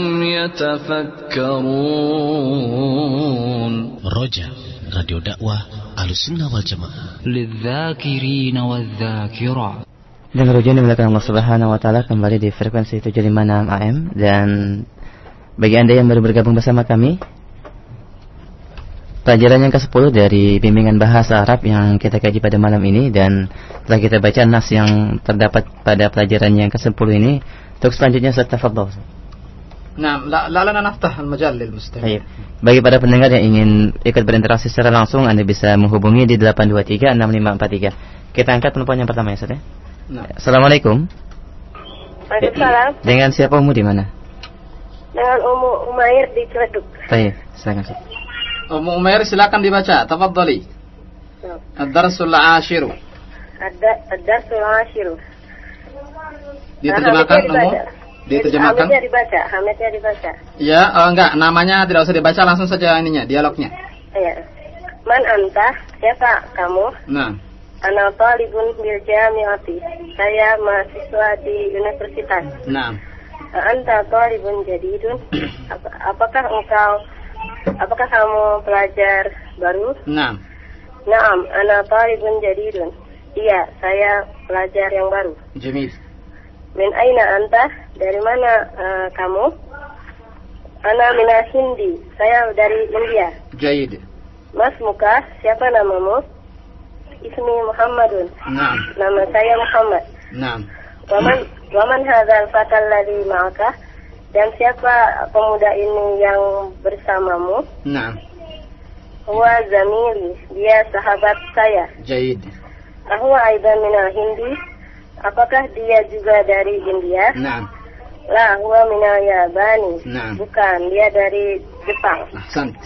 يتفكرون. رجاء راديو دعوة Ahlussunnah wal Jamaah للذاكرين والذاكرات. Dan rujukan dimuliakan Allah Subhanahu wa taala, kembali di frekuensi tujuh lima enam A M. Dan bagi Anda yang baru bergabung bersama kami, pelajaran yang kesepuluh dari bimbingan bahasa Arab yang kita kaji pada malam ini, dan telah kita baca nas yang terdapat pada pelajaran yang kesepuluh ini. Untuk selanjutnya Ustaz tafadhol. Nah, la lana naftah al-majal lil mustami'. Bagi para pendengar yang ingin ikut berinteraksi secara langsung, Anda bisa menghubungi di delapan dua tiga enam lima empat tiga. Kita angkat penelpon yang pertama ya, Ustaz ya. Nah. Assalamualaikum. Waalaikumsalam. Dengan siapa Umu di mana? Dengan Umu Umair di Ciledug. Baik, silakan Ustaz. Umu Umair silakan dibaca, tafadhali. Ad-darsul ashiru. Ad-darsul ashiru. Diterjemahkan Umu? Diterjemahkan. Hamidnya dibaca, Hamidnya dibaca. Ya, oh, enggak, namanya tidak usah dibaca, langsung saja ininya, dialognya. Iya. Man anta? Siapa kamu? Nah. Ana talibun bil jami'ati. Saya mahasiswa di universitas. Nah. Anta talibun jadidun. Apakah engkau apakah kamu pelajar baru? Nah. Naam, ana talibun jadidun. Iya, saya pelajar yang baru. Jamil. Min aina anta? Dari mana uh, kamu? Ana minal Hindi. Saya dari India. Jayid. Mas muka, siapa namamu? Ismi Muhammadun. Naam. Nama saya Muhammad. Naam. Waman waman hadzal fatal ladzi ma'aka? Dan siapa pemuda ini yang bersamamu? Naam. Huwa zamili. Dia sahabat saya. Jayid. Huwa aidan minal Hindi. Apakah dia juga dari India? Naam. La huwa minal Yabani. Naam. Bukan, dia dari Jepang. Ahsant.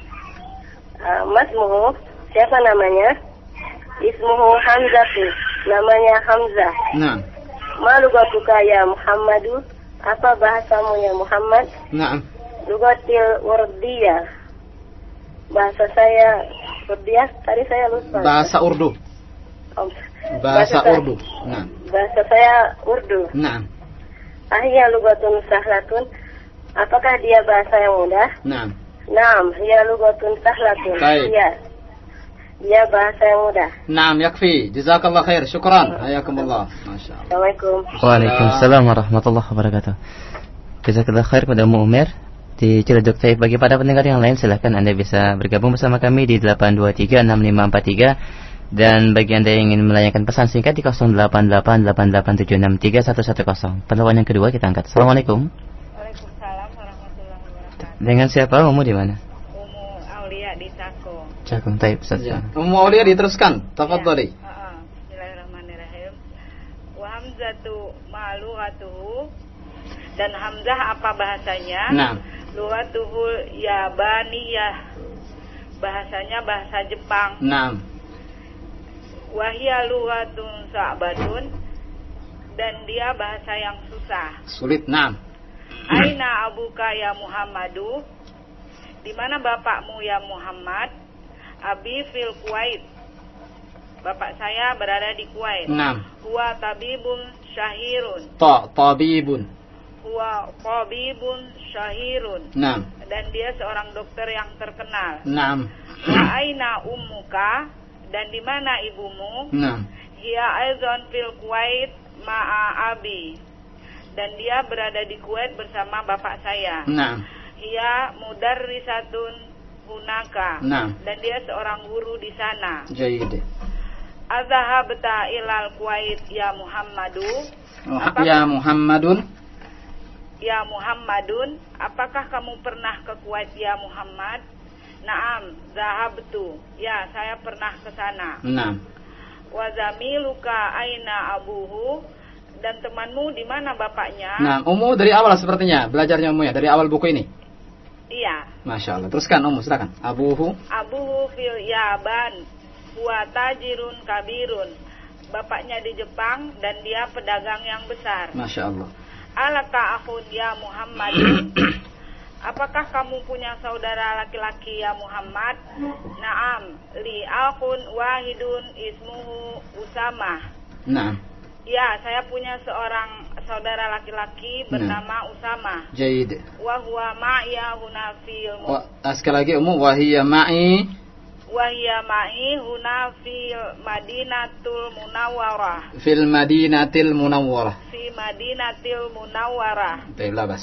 Uh, Masmuhu, siapa namanya? Ismuhu Hamzatu. Namanya Hamzah. Naam. Ma lugatuka ya Muhammadu? Apa bahasamu ya Muhammad? Naam. lugatil wardiyah. Bahasa saya wardiyah tadi saya lupa. Bahasa Urdu. Oh, bahasa, bahasa Urdu. Nah. Bahasa saya Urdu. Nah. Ahya lugatun sahlatun. Apakah dia bahasa yang mudah? Nah. Naam, hiya lugatun sahlatun. Iya. Dia bahasa yang mudah. Naam, yakfi. Jazakallah khair. Syukran. Hayakumullah. Masyaallah. Assalamualaikum. Waalaikumsalam warahmatullahi wabarakatuh. Jazakallah khair kepada Ummu Umair di Ciledug. Taib. Bagi para pendengar yang lain, silahkan Anda bisa bergabung bersama kami di delapan dua tiga enam lima empat tiga. Dan bagi Anda yang ingin melayangkan pesan singkat di nol delapan delapan delapan delapan tujuh enam tiga satu satu nol. Penelpon yang kedua kita angkat. Assalamualaikum. Waalaikumsalam warahmatullahi wabarakatuh. Dengan siapa? Ummu di mana? Ummu Aulia di Cakung. Cakung. Taib. Ya. Ummu Aulia diteruskan. Tafadhali. Ya. Uh-uh. Bismillahirrahmanirrahim. Wa hamzatu ma'lughatuhu. Dan hamzah apa bahasanya? Nah. Lughatuhu yabaniyah. Bahasanya bahasa Jepang. Nah. Wahia lughatun sa'batun. Dan dia bahasa yang susah. Sulit. Nah. Aina abuka ya Muhammadu. Di mana bapakmu ya Muhammad? Abi fil Kuwait. Bapak saya berada di Kuwait. Nah. Huwa tabibun syahirun. Ta tabibun. Huwa tabibun syahirun. Nah. Dan dia seorang dokter yang terkenal. Nah. Wa aina ummuka. Dan di mana ibumu? Nah. Hiya aizon fil Kuwait ma'a abi. Dan dia berada di Kuwait bersama bapak saya. Nah. Hiya mudarrisatun hunaka. Nah. Dan dia seorang guru di sana. Jayyid. Azhabta ilal Kuwait ya Muhammadu. Apakah, ya Muhammadun. Ya Muhammadun, apakah kamu pernah ke Kuwait ya Muhammad? Naam, zahabtu. Ya, saya pernah ke sana. Naam. Wa zamiluka aina abuhu. Dan temanmu di mana bapaknya? Nah, Ummu dari awal sepertinya belajarnya Ummu ya, dari awal buku ini. Iya. Masya Allah. Teruskan Ummu, silakan. Abuhu. Abuhu fil Yaban. Huwa tajirun kabirun. Bapaknya di Jepang dan dia pedagang yang besar. Masya Allah. Alaka akhun ya Muhammadun. Apakah kamu punya saudara laki-laki ya Muhammad? Naam, li akhun wahidun ismuhu Usama. Naam. Ya, saya punya seorang saudara laki-laki bernama nah. Usama. Jayyid. Wa huwa ma'iya huna fil Wa sekali lagi Ummu, wa hiya ma'i wa hiya ma'i huna fil Madinatul Munawwarah. Fil Madinatil Munawwarah. Fi Madinatil Munawwarah. Baik, labas.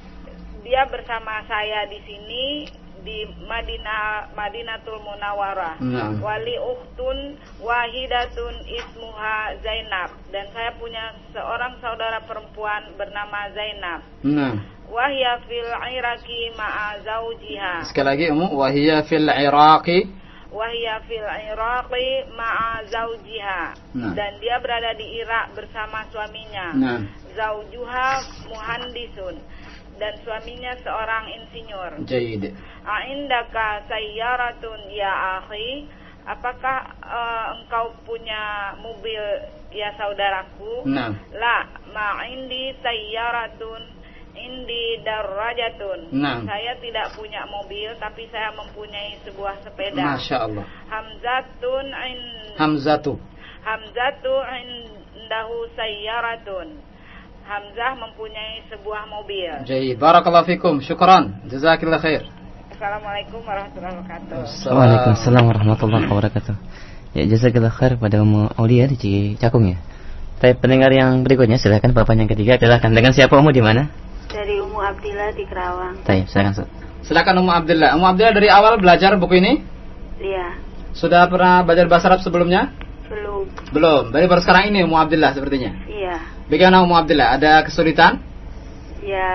Dia bersama saya di sini di Madinah Madinatul Munawwarah. Nah. Wali ukhtun wahidatun ismuha Zainab. Dan saya punya seorang saudara perempuan bernama Zainab. Nah. Wahya fil Iraqi ma'a zaujiha. Sekali lagi Ummu, wahya fil Iraqi. Wahya fil Iraqi ma'a zaujiha. Nah. Dan dia berada di Irak bersama suaminya. Nah. Zaujuha muhandisun. Dan suaminya seorang insinyur. Jayyid. Aindaka sayyaratun ya akhi. Apakah uh, engkau punya mobil ya saudaraku? Nah. La, ma indi sayyaratun indi darajatun. Nah. Saya tidak punya mobil, tapi saya mempunyai sebuah sepeda. Masya Allah. Hamzatun in Hamzatu. Hamzatu indahu sayyaratun. Hamzah mempunyai sebuah mobil. Jayyid. Barakallahu fikum. Syukran. Jazakillah khair. Assalamualaikum warahmatullahi wabarakatuh. Waalaikumsalam warahmatullahi wabarakatuh. Ya, jazakillah khair pada Ummu Aulia di Cakung ya. Tapi pendengar yang berikutnya silakan, bapak yang ketiga silakan. Dengan siapa Ummu di mana? Dari Ummu Abdillah di Kerawang. Baik, silakan. Silakan Ummu Abdillah. Ummu Abdillah dari awal belajar buku ini? Iya. Sudah pernah belajar bahasa Arab sebelumnya? Belum. Belum. Dari baru sekarang ini Ummu Abdillah sepertinya. Iya. Bagaimana Ummu Abdillah? Ada kesulitan? Ya,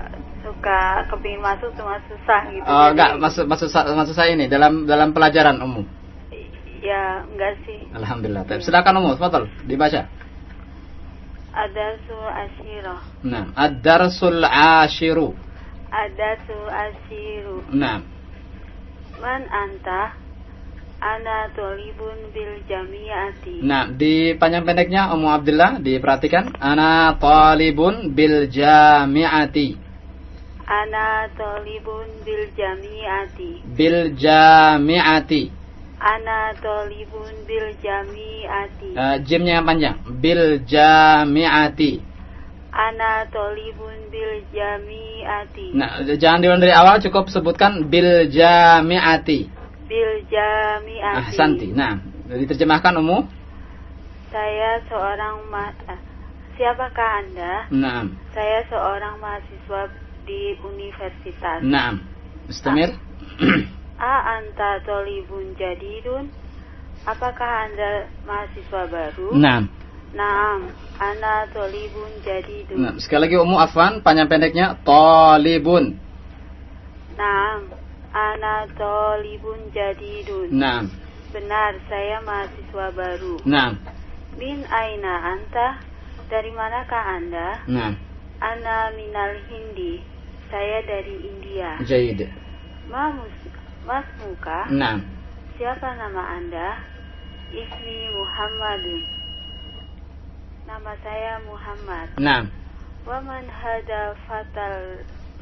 suka kepingin masuk cuma susah gitu. Oh, enggak, maksud maksud maksud saya ini dalam dalam pelajaran Ummu. Ya, enggak sih. Alhamdulillah. Ya. Silakan Ummu, tafadhal, dibaca. Ad-darsul asyirah. Nah, ad-darsul ashiru. Ad-darsul ashiru. Nah. Man anta? Ana tolibun bil jamiati. Nah, di panjang pendeknya Ummu Abdillah diperhatikan. Ana talibun bil jamiati. Ana tolibun bil jami'ati. Bil jami'ati. Ana tolibun bil jami'ati. Uh, jimnya yang panjang. Bil jami'ati. Ana tolibun bil jami'ati. Nah, jangan diulang dari awal, cukup sebutkan bil jami'ati. Bil jami'ati. Ahsanti. Nah, diterjemahkan Ummu. Saya seorang ma- siapakah Anda? Naam. Saya seorang mahasiswa di universitas. Naam. Istamir. A anta tolibun jadidun? Apakah Anda mahasiswa baru? Naam. Naam, ana tolibun jadidun. Nah, sekali lagi Ummu, afwan, panjang pendeknya tolibun. Naam, ana tolibun jadidun. Naam. Benar, saya mahasiswa baru. Naam. Min aina anta? Dari manakah Anda? Naam. Ana minal Hindi. Saya dari India. Jaid. Ma Mas Muka? Naam. Siapa nama Anda? Ismi Muhammadun. Nama saya Muhammad. Naam. Waman hada fatal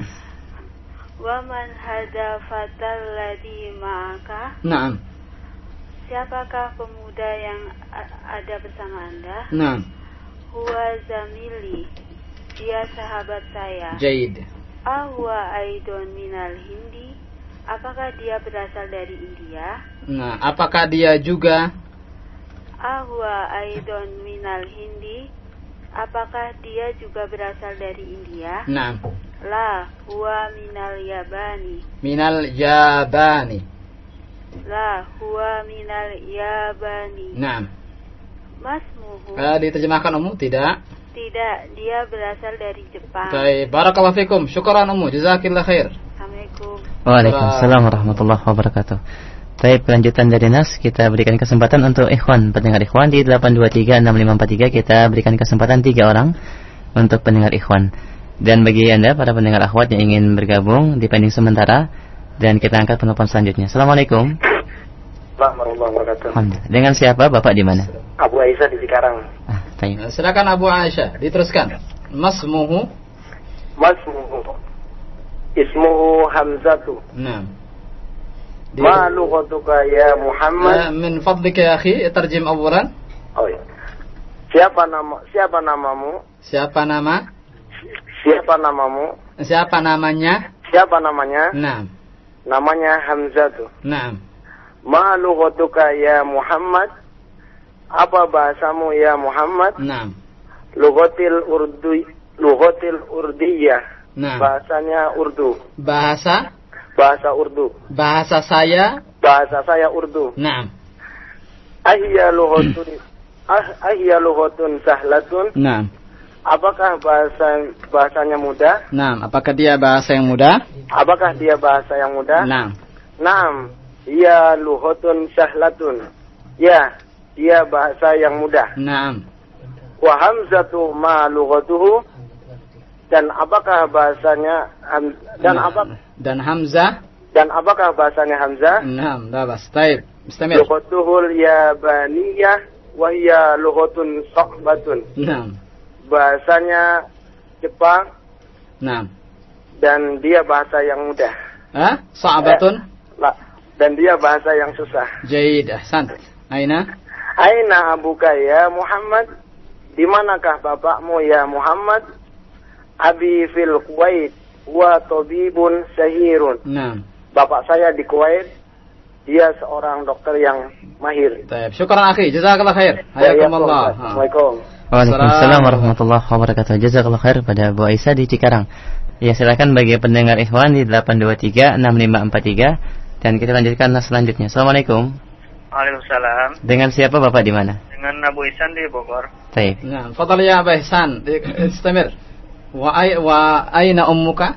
Waman hada fatal ladhi ma'aka? Naam. Siapakah pemuda yang ada bersama Anda? Naam. Huwa zamili. Dia sahabat saya. Jaid. Ahwa aidon minal Hindi. Apakah dia berasal dari India? Nah, apakah dia juga? Ahwa aidon minal Hindi. Apakah dia juga berasal dari India? Naam. La, huwa minal Yabani. Minal Yabani. La, huwa minal Yabani. Naam. Masmuhu. Uh, diterjemahkan Ummu, tidak? Tidak, dia berasal dari Jepang. Baik, barakallahu fikum. Syukran Ummu, jazakillah khair. Assalamualaikum. Waalaikumsalam warahmatullahi wabarakatuh. Baik, kelanjutan dari Nas, kita berikan kesempatan untuk ikhwan, pendengar ikhwan di delapan dua tiga enam lima empat tiga. Kita berikan kesempatan tiga orang untuk pendengar ikhwan. Dan bagi Anda para pendengar akhwat yang ingin bergabung di pending sementara, dan kita angkat penelpon selanjutnya. Assalamualaikum. Warahmatullahi wabarakatuh. Alhamdulillah. Dengan siapa Bapak di mana? Abu Aisyah di Cikarang. Ah, tanya. Silakan Abu Aisyah, diteruskan. Masmuhu. Masmuhu. Ismuhu Hamzatu. Naam. Ma lughatuka ya Muhammad? Min fadlika ya akhi, terjem awalan. Oh iya. Siapa nama siapa namamu? Siapa nama? Siapa namamu? Siapa namanya? Siapa namanya? Naam. Namanya Hamzatu. Naam. Ma lughatuka ya Muhammad? Apa bahasamu ya Muhammad? Naam. Lughatil Urdu, lughatil Urdiyah. Naam. Bahasanya Urdu. Bahasa? Bahasa Urdu. Bahasa saya? Bahasa saya Urdu. Naam. Ahya lughatun ah, ahya lughatun sahlatun. Naam. Apakah bahasa bahasanya mudah? Naam. Apakah dia bahasa yang mudah? Apakah dia bahasa yang mudah? Naam. Naam. Iya lughatun sahlatun. Ya, dia bahasa yang mudah. Naam. Wa hamzatu ma lughatuhu. Dan apakah bahasanya ham, dan Naam. apa dan Hamzah? Dan apakah bahasanya Hamzah? Naam, labas. Taib. Istamir. Lughatuhul yabaniyah wa hiya lughatun sa'batun. Naam. Bahasanya Jepang. Naam. Dan dia bahasa yang mudah. Ah, sa'batun? Eh, dan dia bahasa yang susah. Jaid, ahsan. Aina? Aina abuka ya Muhammad? Di manakah bapakmu ya Muhammad? Abi fil Kuwait wa tabibun sahirun. Naam. Bapak saya di Kuwait, dia seorang dokter yang mahir. Baik, syukran akhi, jazakallah khair. Hayakumullah. Assalamualaikum. Waalaikumsalam warahmatullahi wabarakatuh. Jazakallah khair pada Bu Aisyah di Cikarang. Ya, silakan bagi pendengar ikhwan di delapan dua tiga enam lima empat tiga dan kita lanjutkan selanjutnya. Assalamualaikum. Waalaikumsalam. Dengan siapa Bapak di mana? Dengan Abu Ihsan di Bogor. Baik. Nah, fadhal ya Abu Ihsan, istamir. Wa ay wa aina ummuka?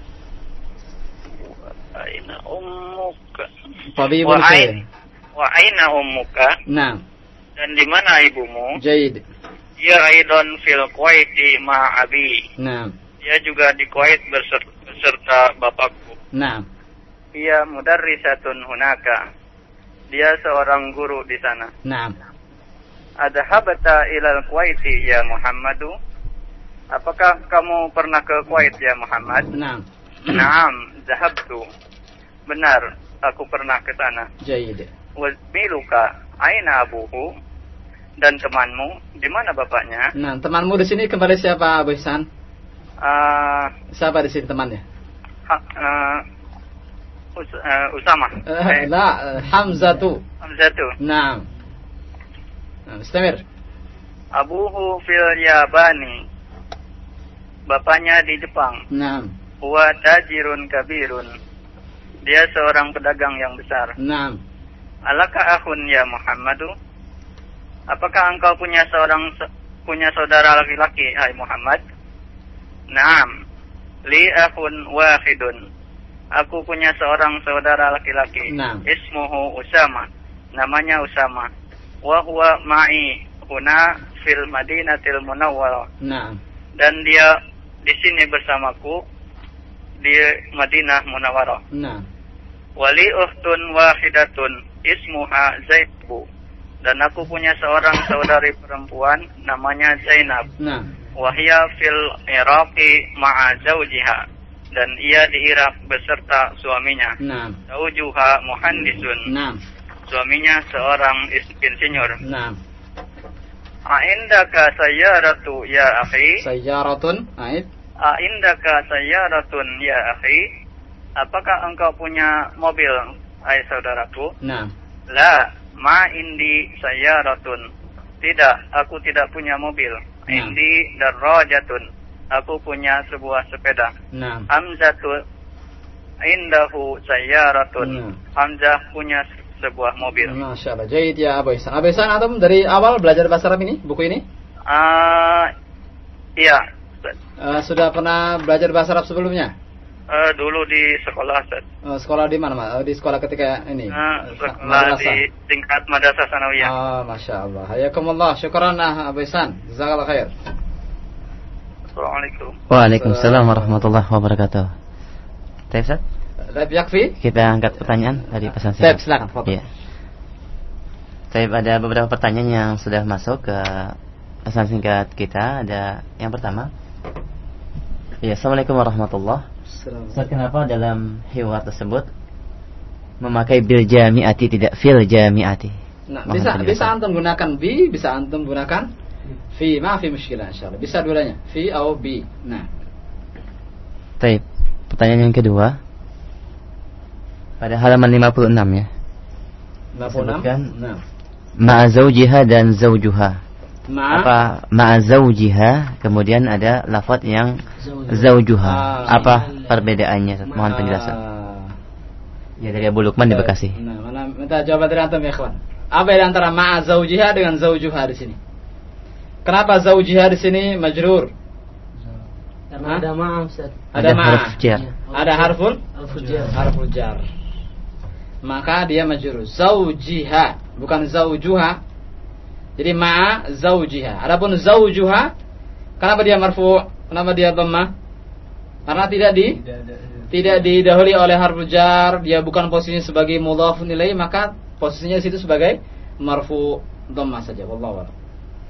Aina ummuka? Tabibun sahir. Wa aina ummuka? Naam. Dan di mana ibumu? Jaid. Dia aidon fil Kuwait ma abi. Naam. Dia juga di Kuwait beserta, beserta bapakku. Naam. Dia mudarrisatun hunaka. Dia seorang guru di sana. Naam. Adhabata ilal Kuwaiti ya Muhammadu? Apakah kamu pernah ke Kuwait ya Muhammad? Naam. Naam, zahabtu. Benar, aku pernah ke sana. Jayyid. Wazmiluka aina abuhu? Dan temanmu, di mana bapaknya? Nah, temanmu di sini kembali siapa, Abu Ihsan? Uh, siapa di sini temannya? Ha, uh, Us, uh, Usama. Uh, eh. La, uh, Hamzatu. Hamzatu. Naam. Nah, istamir. Abuhu fil Yabani. Bapaknya di Jepang. Naam. Huwa tajirun kabirun. Dia seorang pedagang yang besar. Naam. Alaka akhun ya Muhammadu? Apakah engkau punya seorang punya saudara laki-laki, hai Muhammad? Naam. Li akhun wahidun. Aku punya seorang saudara laki-laki. Naam. Ismuhu Usama. Namanya Usama. Wa huwa ma'i huna fil Madinatil Munawwarah. Naam. Dan dia di sini bersamaku di Madinah Munawwarah. Naam. Wali ukhtun wahidatun ismuha Zainabu. Dan aku punya seorang saudari perempuan namanya Zainab. Nah. Wahia fil Iraqi ma'a zawjiha. Dan ia di Irak beserta suaminya. Nah. Zawjuha muhandisun. Nah. Suaminya seorang insinyur. Nah. A'indaka sayyaratu ya akhi? Sayyaratun, ait. A'indaka sayyaratun ya akhi? Apakah engkau punya mobil, hai saudaraku? Nah. La. Ma indi sayyaratun. Tidak, aku tidak punya mobil. Nah. Indi darrajatun. Aku punya sebuah sepeda. Nah. Hamzatu indahu sayyaratun. Nah. Hamzah punya sebuah mobil. Masya Allah. Jayyid ya Abu Ihsan. Abu Ihsan, antum dari awal belajar bahasa Arab ini, buku ini? Uh, iya. Uh, sudah pernah belajar bahasa Arab sebelumnya? Uh, dulu di sekolah, Ustaz. Uh, sekolah di mana, Mas? Uh, di sekolah ketika ini? Uh, sekolah di tingkat madrasah sanawiyah. Ah, Masya Allah. Hayakumullah. Syukran Abu Ihsan. Jazakallah khair. Assalamualaikum. Waalaikumsalam warahmatullahi wabarakatuh. Baik, Ustaz? Baik, yakfi? Kita angkat pertanyaan dari pesan singkat. Baik, silakan. Iya. Baik, ada beberapa pertanyaan yang sudah masuk ke pesan singkat kita. Ada yang pertama. Ya, Assalamualaikum warahmatullahi wabarakatuh. Ustaz, kenapa dalam hiwar tersebut memakai bil jami'ati tidak fil jami'ati? Nah, Mohon bisa penjelasan. Bisa antum gunakan bi, bisa antum gunakan fi, ma fi muskilah insyaallah. Bisa dua-duanya, fi atau bi. Nah. Baik. Pertanyaan yang kedua. Pada halaman lima puluh enam ya. lima puluh enam. Nah. Ma'a zawjiha dan zawjuha. Ma apa ma'a zawjiha, kemudian ada lafaz yang zawjuha. Ah, apa perbedaannya? Mohon penjelasan. Ya, dari Abu Lukman di Bekasi. Nah, mana minta jawaban dari antum ya, ikhwan. Apa yang antara ma'a zawjiha dengan zawjuha di sini? Kenapa zawjiha di sini majrur? Karena ada ma'a, Ustaz. Ada, ada harf jar. Ada harful harful jar. Harful jar. Maka dia majrur. Zawjiha, bukan zawjuha. Jadi ma'a zawjiha. Adapun zawjuha, kenapa dia marfu? Kenapa dia dhamma? Karena tidak di tidak didahului oleh harful jar, dia bukan posisinya sebagai mudhaf ilaih, maka posisinya di situ sebagai marfu dhamma saja. Wallahu a'lam.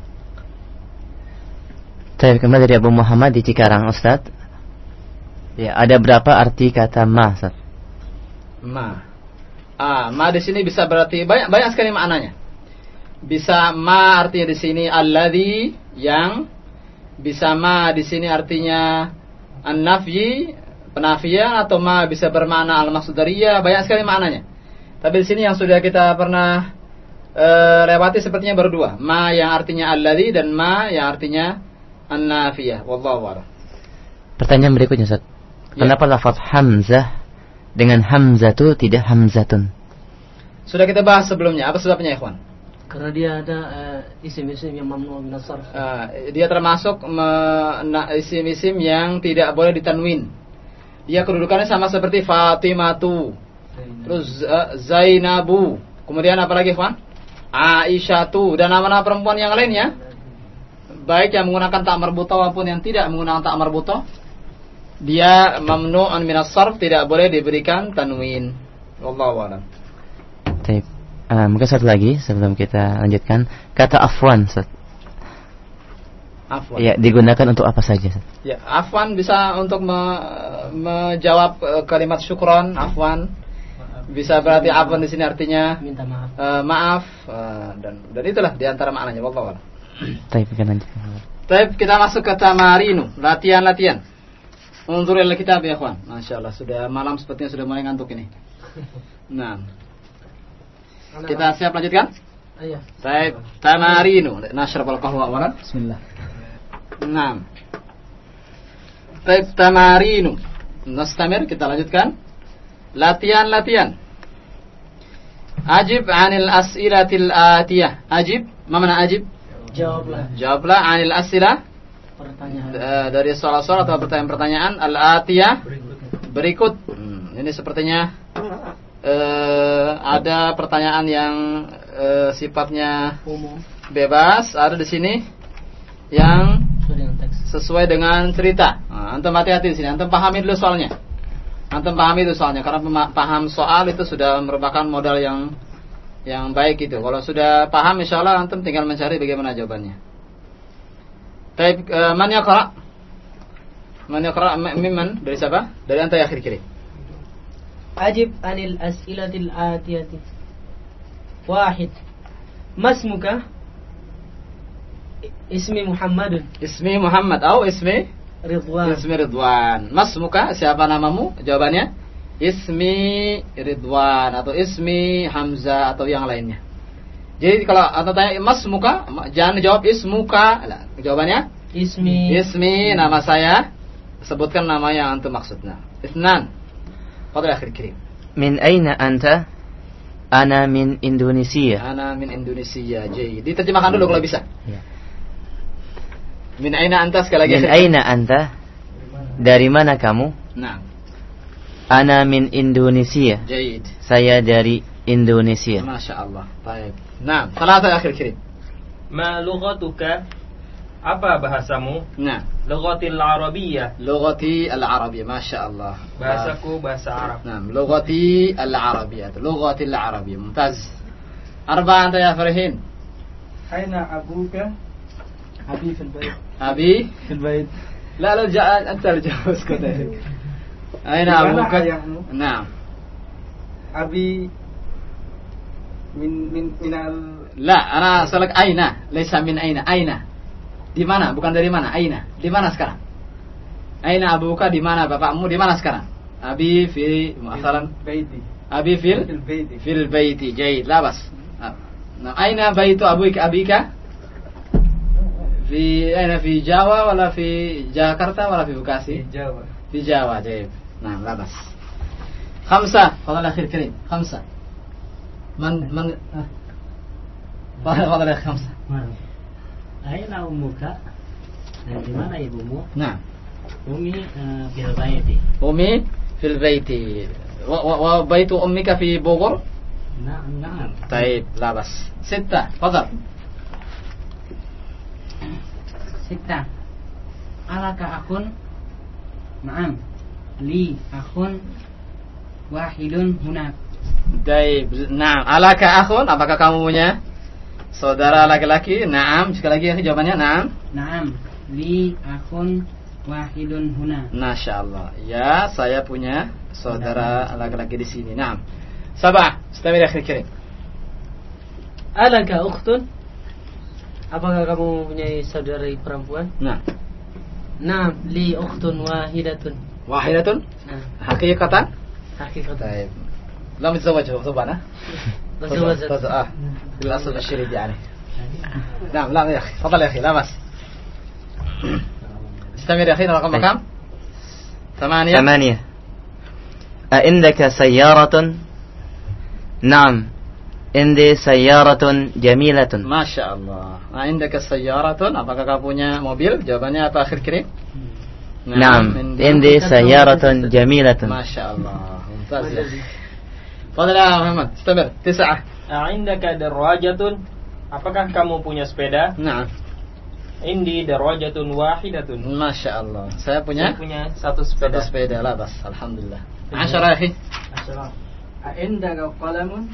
Saya kembali dari Abu Muhammad di Cikarang, Ustaz. Ya, ada berapa arti kata ma, Ustaz? Ma. Ah, ma di sini bisa berarti banyak banyak sekali maknanya. Bisa ma artinya di sini alladzi, yang. Bisa ma di sini artinya an-nafyi, penafian, atau ma bisa bermakna al-maqsudariyah, banyak sekali maknanya. Tapi di sini yang sudah kita pernah e, lewati sepertinya berdua, ma yang artinya alladzi dan ma yang artinya an-nafiyah. Wallahu a'lam. Pertanyaan berikutnya, Ustaz. Ya. Kenapa lafaz hamzah dengan hamzatu tidak hamzatun? Sudah kita bahas sebelumnya. Apa sebabnya, ikhwan? Karena dia ada uh, isim-isim yang mamnu min as-sarf. Uh, dia termasuk me, isim-isim yang tidak boleh ditanwin. Dia kedudukannya sama seperti Fatimatu, terus uh, Zainabu, kemudian apa lagi, Ikhwan? Aisyatu, dan nama-nama perempuan yang lainnya, baik yang menggunakan tak marbuthah maupun yang tidak menggunakan tak marbuthah, dia mamnu'un min as-sarf, tidak boleh diberikan tanwin. Wallahu a'lam. Baik. Uh, mungkin satu lagi sebelum kita lanjutkan, kata afwan, Ustaz. Afwan. Ya, digunakan untuk apa saja? Ya, afwan bisa untuk me- menjawab uh, kalimat syukron, afwan. Bisa berarti afwan di sini artinya minta maaf. Uh, maaf uh, dan dan itulah di antara maknanya. Wallahu a'lam. Baik, nanti. Baik, kita masuk ke tamarinu, latihan-latihan. Unzuril kitab ya, ikhwan. Masyaallah, sudah malam sepertinya sudah mulai ngantuk ini. Nah. Kita siap lanjutkan? Iya. Baik, tamarinu. Nashrab al-qahwa awalan. Bismillah. Naam. Baik, tamarinu. Nastamir, kita lanjutkan. Latihan-latihan. Ajib 'anil as'ilatil atiyah. Ajib, ma mana ajib? Jawablah. Jawablah 'anil as'ilah. Pertanyaan. Uh, dari soal-soal atau pertanyaan-pertanyaan al-atiyah berikut. Hmm, ini sepertinya uh, ada pertanyaan yang uh, sifatnya umum, bebas, ada di sini yang sesuai dengan teks. Sesuai dengan cerita. Nah, antum hati-hati di sini. Antum pahami dulu soalnya. Antum pahami itu soalnya karena paham soal itu sudah merupakan modal yang yang baik itu. Kalau sudah paham insyaallah antum tinggal mencari bagaimana jawabannya. Baik, uh, man yaqra? Man yaqra mimman? Dari siapa? Dari anta ya akhir-kiri. Ajib anil as'ilatil atiyati. Wahid. Masmuka? Ismi Muhammadun. Ismi Muhammad atau ismi Ridwan. Ismi Ridwan. Masmuka, siapa namamu? Jawabannya Ismi Ridwan atau Ismi Hamzah atau yang lainnya. Jadi kalau atau tanya Masmuka, jangan jawab ismuka. Nah, jawabannya Ismi. Ismi, nama saya. Sebutkan nama yang antum maksudnya. Isnan. Fadhil akhir kirim. Min aina anta? Ana min Indonesia. Ana min Indonesia. Jadi diterjemahkan dulu kalau bisa. Ya. Min aina anta sekali lagi. Min aina anta? Dari mana kamu? Nah. Ana min Indonesia. Jayid. Saya dari Indonesia. Masya Allah. Baik. Nah, salat akhir kirim. Ma lughatuka? Apa bahasamu? Nah. Lughatil Arabiyyah. Lughati al-Arabiyyah. Masya Allah. Bahasaku bahasa Arab. Nah, lughati al-Arabiyyah. Lughati al-Arabiyyah. Mumtaz. Arba anta ya Farihin. Aina abuka? Abi fil bait. Abi fil bait. لا لا جاء أنت الجواب اسكت. أين أبوك؟ نعم. أبي من من من ال... لا أنا أسألك أين ليس من أين أين di mana bukan dari mana أين di mana sekarang أين أبوك di mana bapakmu di mana sekarang أبي في مثلا بيتي أبي في البيت في البيت جيد لا بس أين بيت أبوك أبيك في أين في جاوا ولا في جاكرتا ولا في بوكاسي؟ في جاوا. في جاوا جيد. نعم لا بس. خمسة فضل أخي الكريم خمسة. من من فضل فضل أخي خمسة. أين أمك؟ Dari mana ibumu? نعم. Umi uh, fil baiti. أمي في البيت. وبيت أمك في بوغر؟ نعم نعم. طيب لا بس. ستة فضل. Sita. Alaka akun? Naam. Li akun wahidun hunak. Baik. Naam. Alaka akun? Apakah kamu punya saudara laki-laki? Naam. Sekali lagi jawabannya naam. Naam. Li akun wahidun hunak. Masya Allah. Ya, saya punya saudara laki-laki di sini. Naam. Sabah. Istamir akhir kirim. Alaka ukhtun? Apakah kamu punya saudari perempuan? Nah. Nah, li ukhtun wahidatun. Wahidatun? Nah. Hakikatan? Hakikatan. Baik. لا متزوجة طبعا ها؟ تزوجت. اه بالأصل الشريط يعني. نعم لا يا أخي تفضل يا أخي لا بس. استمر يا أخي رقم كم؟ ثمانية. ثمانية. أعندك سيارة؟ نعم. Indi sayyaratun jamilatun. Masya Allah. Nah, indaka sayyaratun. Apakah kamu punya mobil? Jawabannya apa akhir kirim? Naam. Indi sayyaratun jamilatun. Masya Allah. Mumtaz ya. Fadil ya Muhammad. Istamir. Tis'ah. Indaka darajatun. Apakah kamu punya sepeda? Naam. Indi darajatun wahidatun. Masya Allah. Saya punya? Saya punya satu sepeda. Satu sepeda. La bas. Alhamdulillah. Asyara ya akhi. Asyara. Indaka qalamun?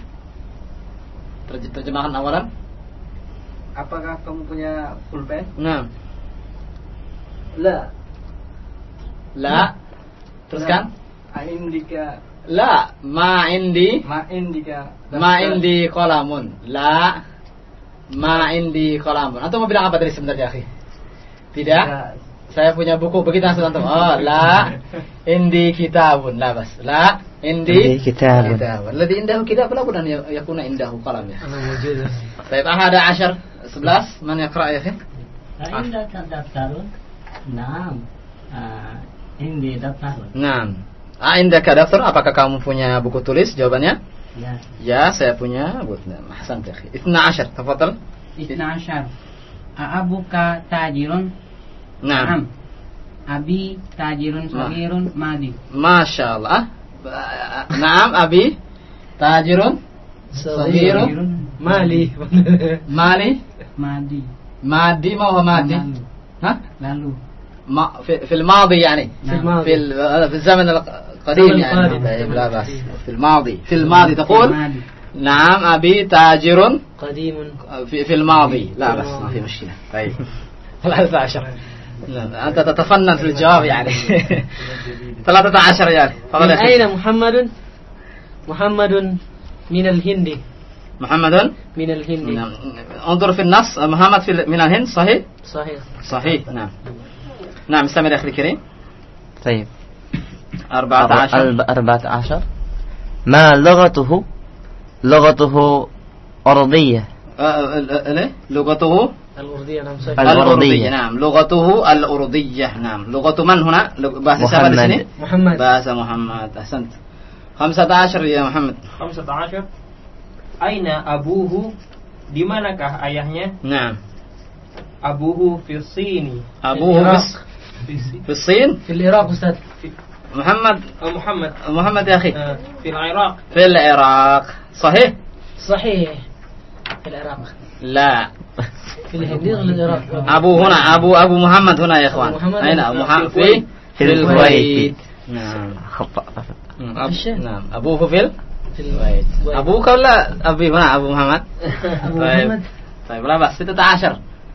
Terjemahan awalan. Apakah kamu punya pulpen? Nah. La. La. Teruskan. Aindika. La. Ma indi. Ma indika. Ma indi qalamun. La. Ma indi qalamun. Antum mau bilang apa tadi sebentar ya, akhi? Tidak. Saya punya buku, begitu langsung antum. Oh, la indi kitabun. La bas. La indi kitabun. Alladhi indahu kitab la budda an yakuna indahu qalam ya. Ana mawjud. Baik, ahada ashar. sebelas. Man yaqra ya, akhi? Indaka daftarun. Naam. Indi daftarun. Naam. Ah, indaka daftar, apakah kamu punya buku tulis? Jawabannya? Ya. Ya, saya punya buku. Ahsan ya, akhi. اثنا عشر. Tafadhal. اثنا عشر. Aabuka tajirun. Naam. Abi tajirun sagirun madi. Masya Allah. Naam, abi tajirun sagirun mali. Mali. Madi. Madi ما هو مادي؟ ها؟ lalu. ما في في الماضي يعني. في الماضي. في في الزمن القديم يعني. طيب لا بأس. في الماضي. في الماضي تقول نعم أبي تاجر قديم في في الماضي. لا بس ما في مشكلة. طيب. ثلاثة عشر. أنت تتفنن في الجواب يعني. ثلاثة عشر يعني. من أين محمد؟ محمد من الهند. محمد من الهند. نعم. انظر في النص محمد في من الهند صحيح؟ صحيح. صحيح. نعم. نعم استمر يا أخي الكريم. طيب. أربعة عشر. أربعة عشر. ما لغته؟ لغته أرضية. لغته الأردية. نعم صحيح. الأردية. نعم لغته الأردية. نعم لغة من هنا؟ bahasa siapa di sini? محمد. bahasa Muhammad. أحسنت. خمسة عشر يا محمد. خمسة عشر. Aina abuhu, di manakah ayahnya? Naam. Abuhu fi Sini. Abuhu fi Sin? Fi Iraq Ustaz. Muhammad. Oh, Muhammad. Muhammad ya akhi. Fi Iraq. Fi Iraq. Sahih? Sahih. Fi Iraq. لا. في الهند ولا العراق؟ أبو هنا أبو أبو محمد هنا يا إخوان. أين أبو محمد؟ في في الكويت. نعم. خطأ. نعم. أبوه في الكويت. أبوك ولا أبي هنا أبو محمد؟ أبو محمد. طيب لا بس ستة عشر.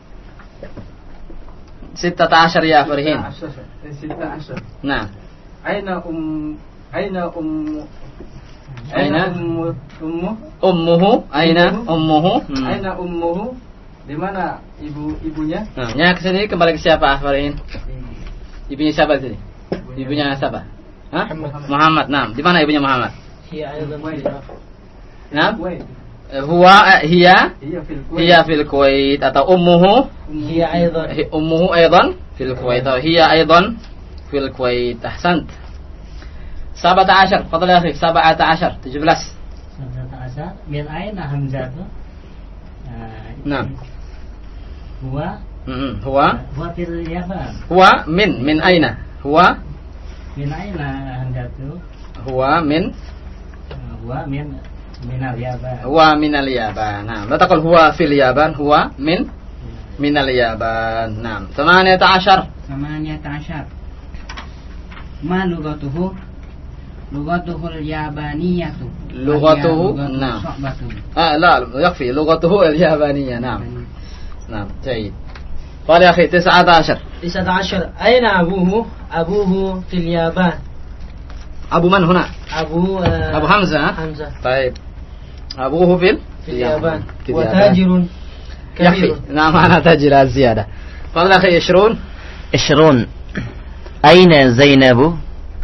ستة عشر يا فرحين. ستة عشر. نعم. أين أم أين أم أين أم أمه؟ أمه أين أمه؟ أين أمه? Di mana ibu ibunya? Nah, ya ke sini kembali ke siapa Farin? Ibunya siapa di sini? Ibunya siapa? Hah? Muhammad. Nah, di mana ibunya Muhammad? Hiya aydan fil Iraq. Nah. Huwa hiya hiya fil Kuwait atau ummuhu hiya aydan ummuhu aydan fil Kuwait atau hiya aydan fil Kuwait. Ahsant. سبعة عشر. تفضل يا أخي. سبعة عشر. tujuh belas. سبعة عشر. من أين همزة؟ نعم. هو هو هو في اليابان. هو من من أين؟ هو من أين همزته؟ هو من هو من من اليابان. هو من اليابان. نعم. لا تقل هو في اليابان. هو من من اليابان. نعم. ثمانية عشر. ثمانية عشر. ما لغته؟ لغته اليابانية. لغته نعم. آه لا يكفي لغته اليابانية. نعم. نعم جيد. قال يا أخي تسعة عشر. تسعة عشر. أين أبوه؟ أبوه في اليابان. أبو من هنا؟ أبو آه أبو حمزة. حمزة. طيب. أبوه في في اليابان. في وتاجر يكفي. نعم أنا تاجر الزيادة. قال يا أخي عشرون. عشرون. أين زينب؟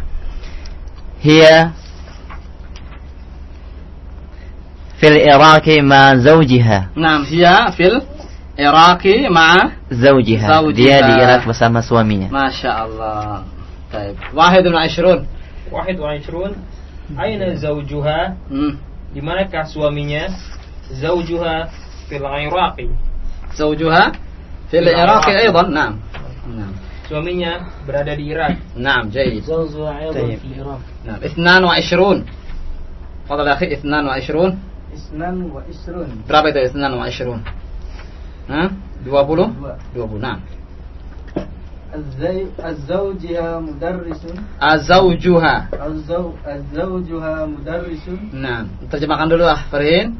هي في العراق مع زوجها. نعم هي في العراق مع زوجها. زوجها. Dia di Irak bersama suaminya. ما شاء الله. طيب واحد وعشرون. واحد وعشرون. أين زوجها? Di manakah suaminya? زوجها في العراق. زوجها في العراق أيضا. نعم. نعم. Suaminya berada di Irak. نعم جيد. زوجها أيضا في العراق. نعم. اثنان وعشرون. تفضل يا أخي. اثنان وعشرون. اثنان وعشرون. berapa itu اثنان وعشرون? Hah? dua puluh? dua puluh. Nah. الزوجها مدرس. الزوجها. الزوجها مدرس. Nah, terjemahkan dulu ah, Farin.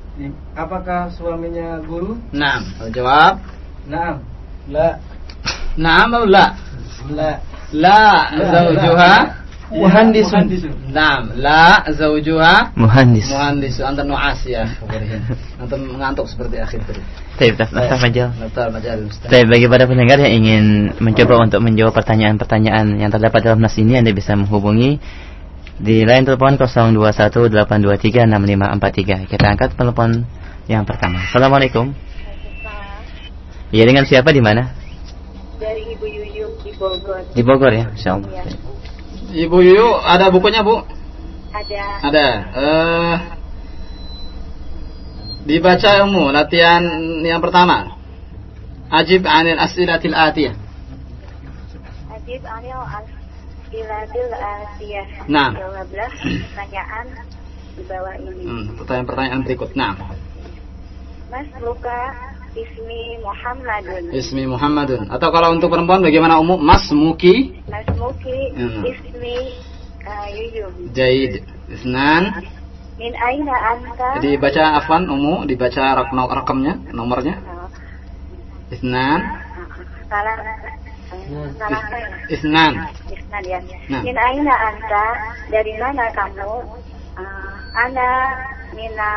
Apakah suaminya guru? Naam. Jawab. Naam. La. Naam atau la? La. La zawjuha muhandisun. Naam, la zawjuha muhandis. Muhandisun. Antum nu'as ya. Antum mengantuk seperti akhir tadi. Baik, daftar majal. Daftar majal. Baik, bagi para pendengar yang ingin mencoba untuk menjawab pertanyaan-pertanyaan yang terdapat dalam nas ini, Anda bisa menghubungi di line telepon nol dua satu delapan dua tiga enam lima empat tiga. Kita angkat telepon yang pertama. Assalamualaikum. Iya, dengan siapa di mana? Dari Ibu Yuyu di Bogor. Di Bogor ya, insyaallah. Ya. Ibu Yuyu, ada bukunya, Bu? Ada. Ada. Uh, dibaca umum latihan yang pertama. Ajib 'anil as'ilatil atiyah. Ajib 'anil as'ilatil atiyah. Nah. Jawablah pertanyaan di bawah ini. Hmm, pertanyaan-pertanyaan berikut. Nah. Mas Luka Ismi Muhammadun. Ismi Muhammadun. Atau kalau untuk perempuan bagaimana umum? Mas Muki. Mas Muki hmm. Ismi uh, Yuyu. Jaid. Isnan. Min aina anta. Dibaca afwan umum, dibaca rak rakamnya, nomornya. Oh. Isnan. Salah. Salah. Isnan. Isnan ya. Nah. Min aina anta? Dari mana kamu? Uh, ana mina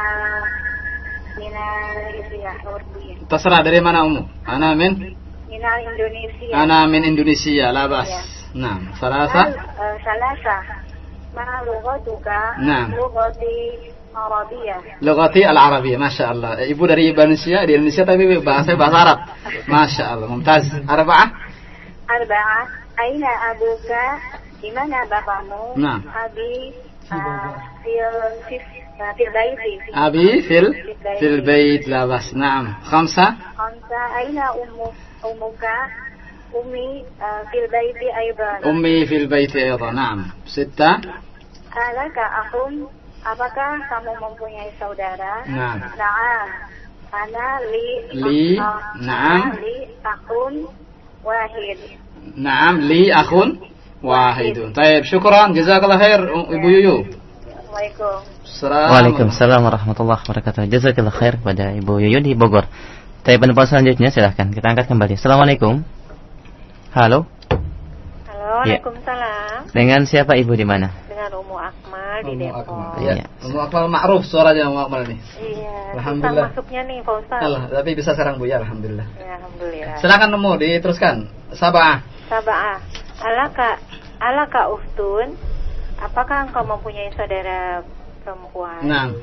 Mina Indonesia. Terserah dari mana umum. Ana min Mina Indonesia. Ana min Indonesia. Labas. Ya. Nah, salasa. Uh, salasa. Ma lughatuka? Nah. Lughati Arabiyah. Lughati al-Arabiyah. Masya Allah. Ibu dari Indonesia, di Indonesia tapi bahasa bahasa Arab. Masya Allah. Mumtaz. Arba'ah. Arba'ah. Aina abuka? Di mana bapakmu? Nah. Abi uh, fil fil fil baiti. Abi fil fil bait. Labas. Naam. Khamsa. Khamsa. Aina ummu ummuka? Ummi uh, fil baiti aidan. Ummi fil baiti aidan. Naam. Sitta. Alaka akhun? Apakah kamu mempunyai saudara? Naam. Na'am. Ana li li uh, na'am. Li akhun wahid. Naam, li akhun wahidun. Baik, syukran. Jazakallah khair Ibu Yuyu. Assalamualaikum. Waalaikumsalam warahmatullahi wabarakatuh. Jazakallah khair kepada Ibu Yuyu di Bogor. Tapi penelpon selanjutnya silahkan kita angkat kembali. Assalamualaikum. Halo. Halo, waalaikumsalam. Ya. Dengan siapa Ibu di mana? Dengan Umu Akmal di Umu Depok. Akmal. Ya. Umu Akmal ma'ruf suaranya Umu Akmal ini. Iya. Alhamdulillah. Masuknya nih Pak Ustaz. Allah, tapi bisa sekarang Bu ya, alhamdulillah. Ya, alhamdulillah. Silakan Umu diteruskan. Sabah. Sabah. Alaka alaka uftun? Apakah engkau mempunyai saudara perempuan? Naam.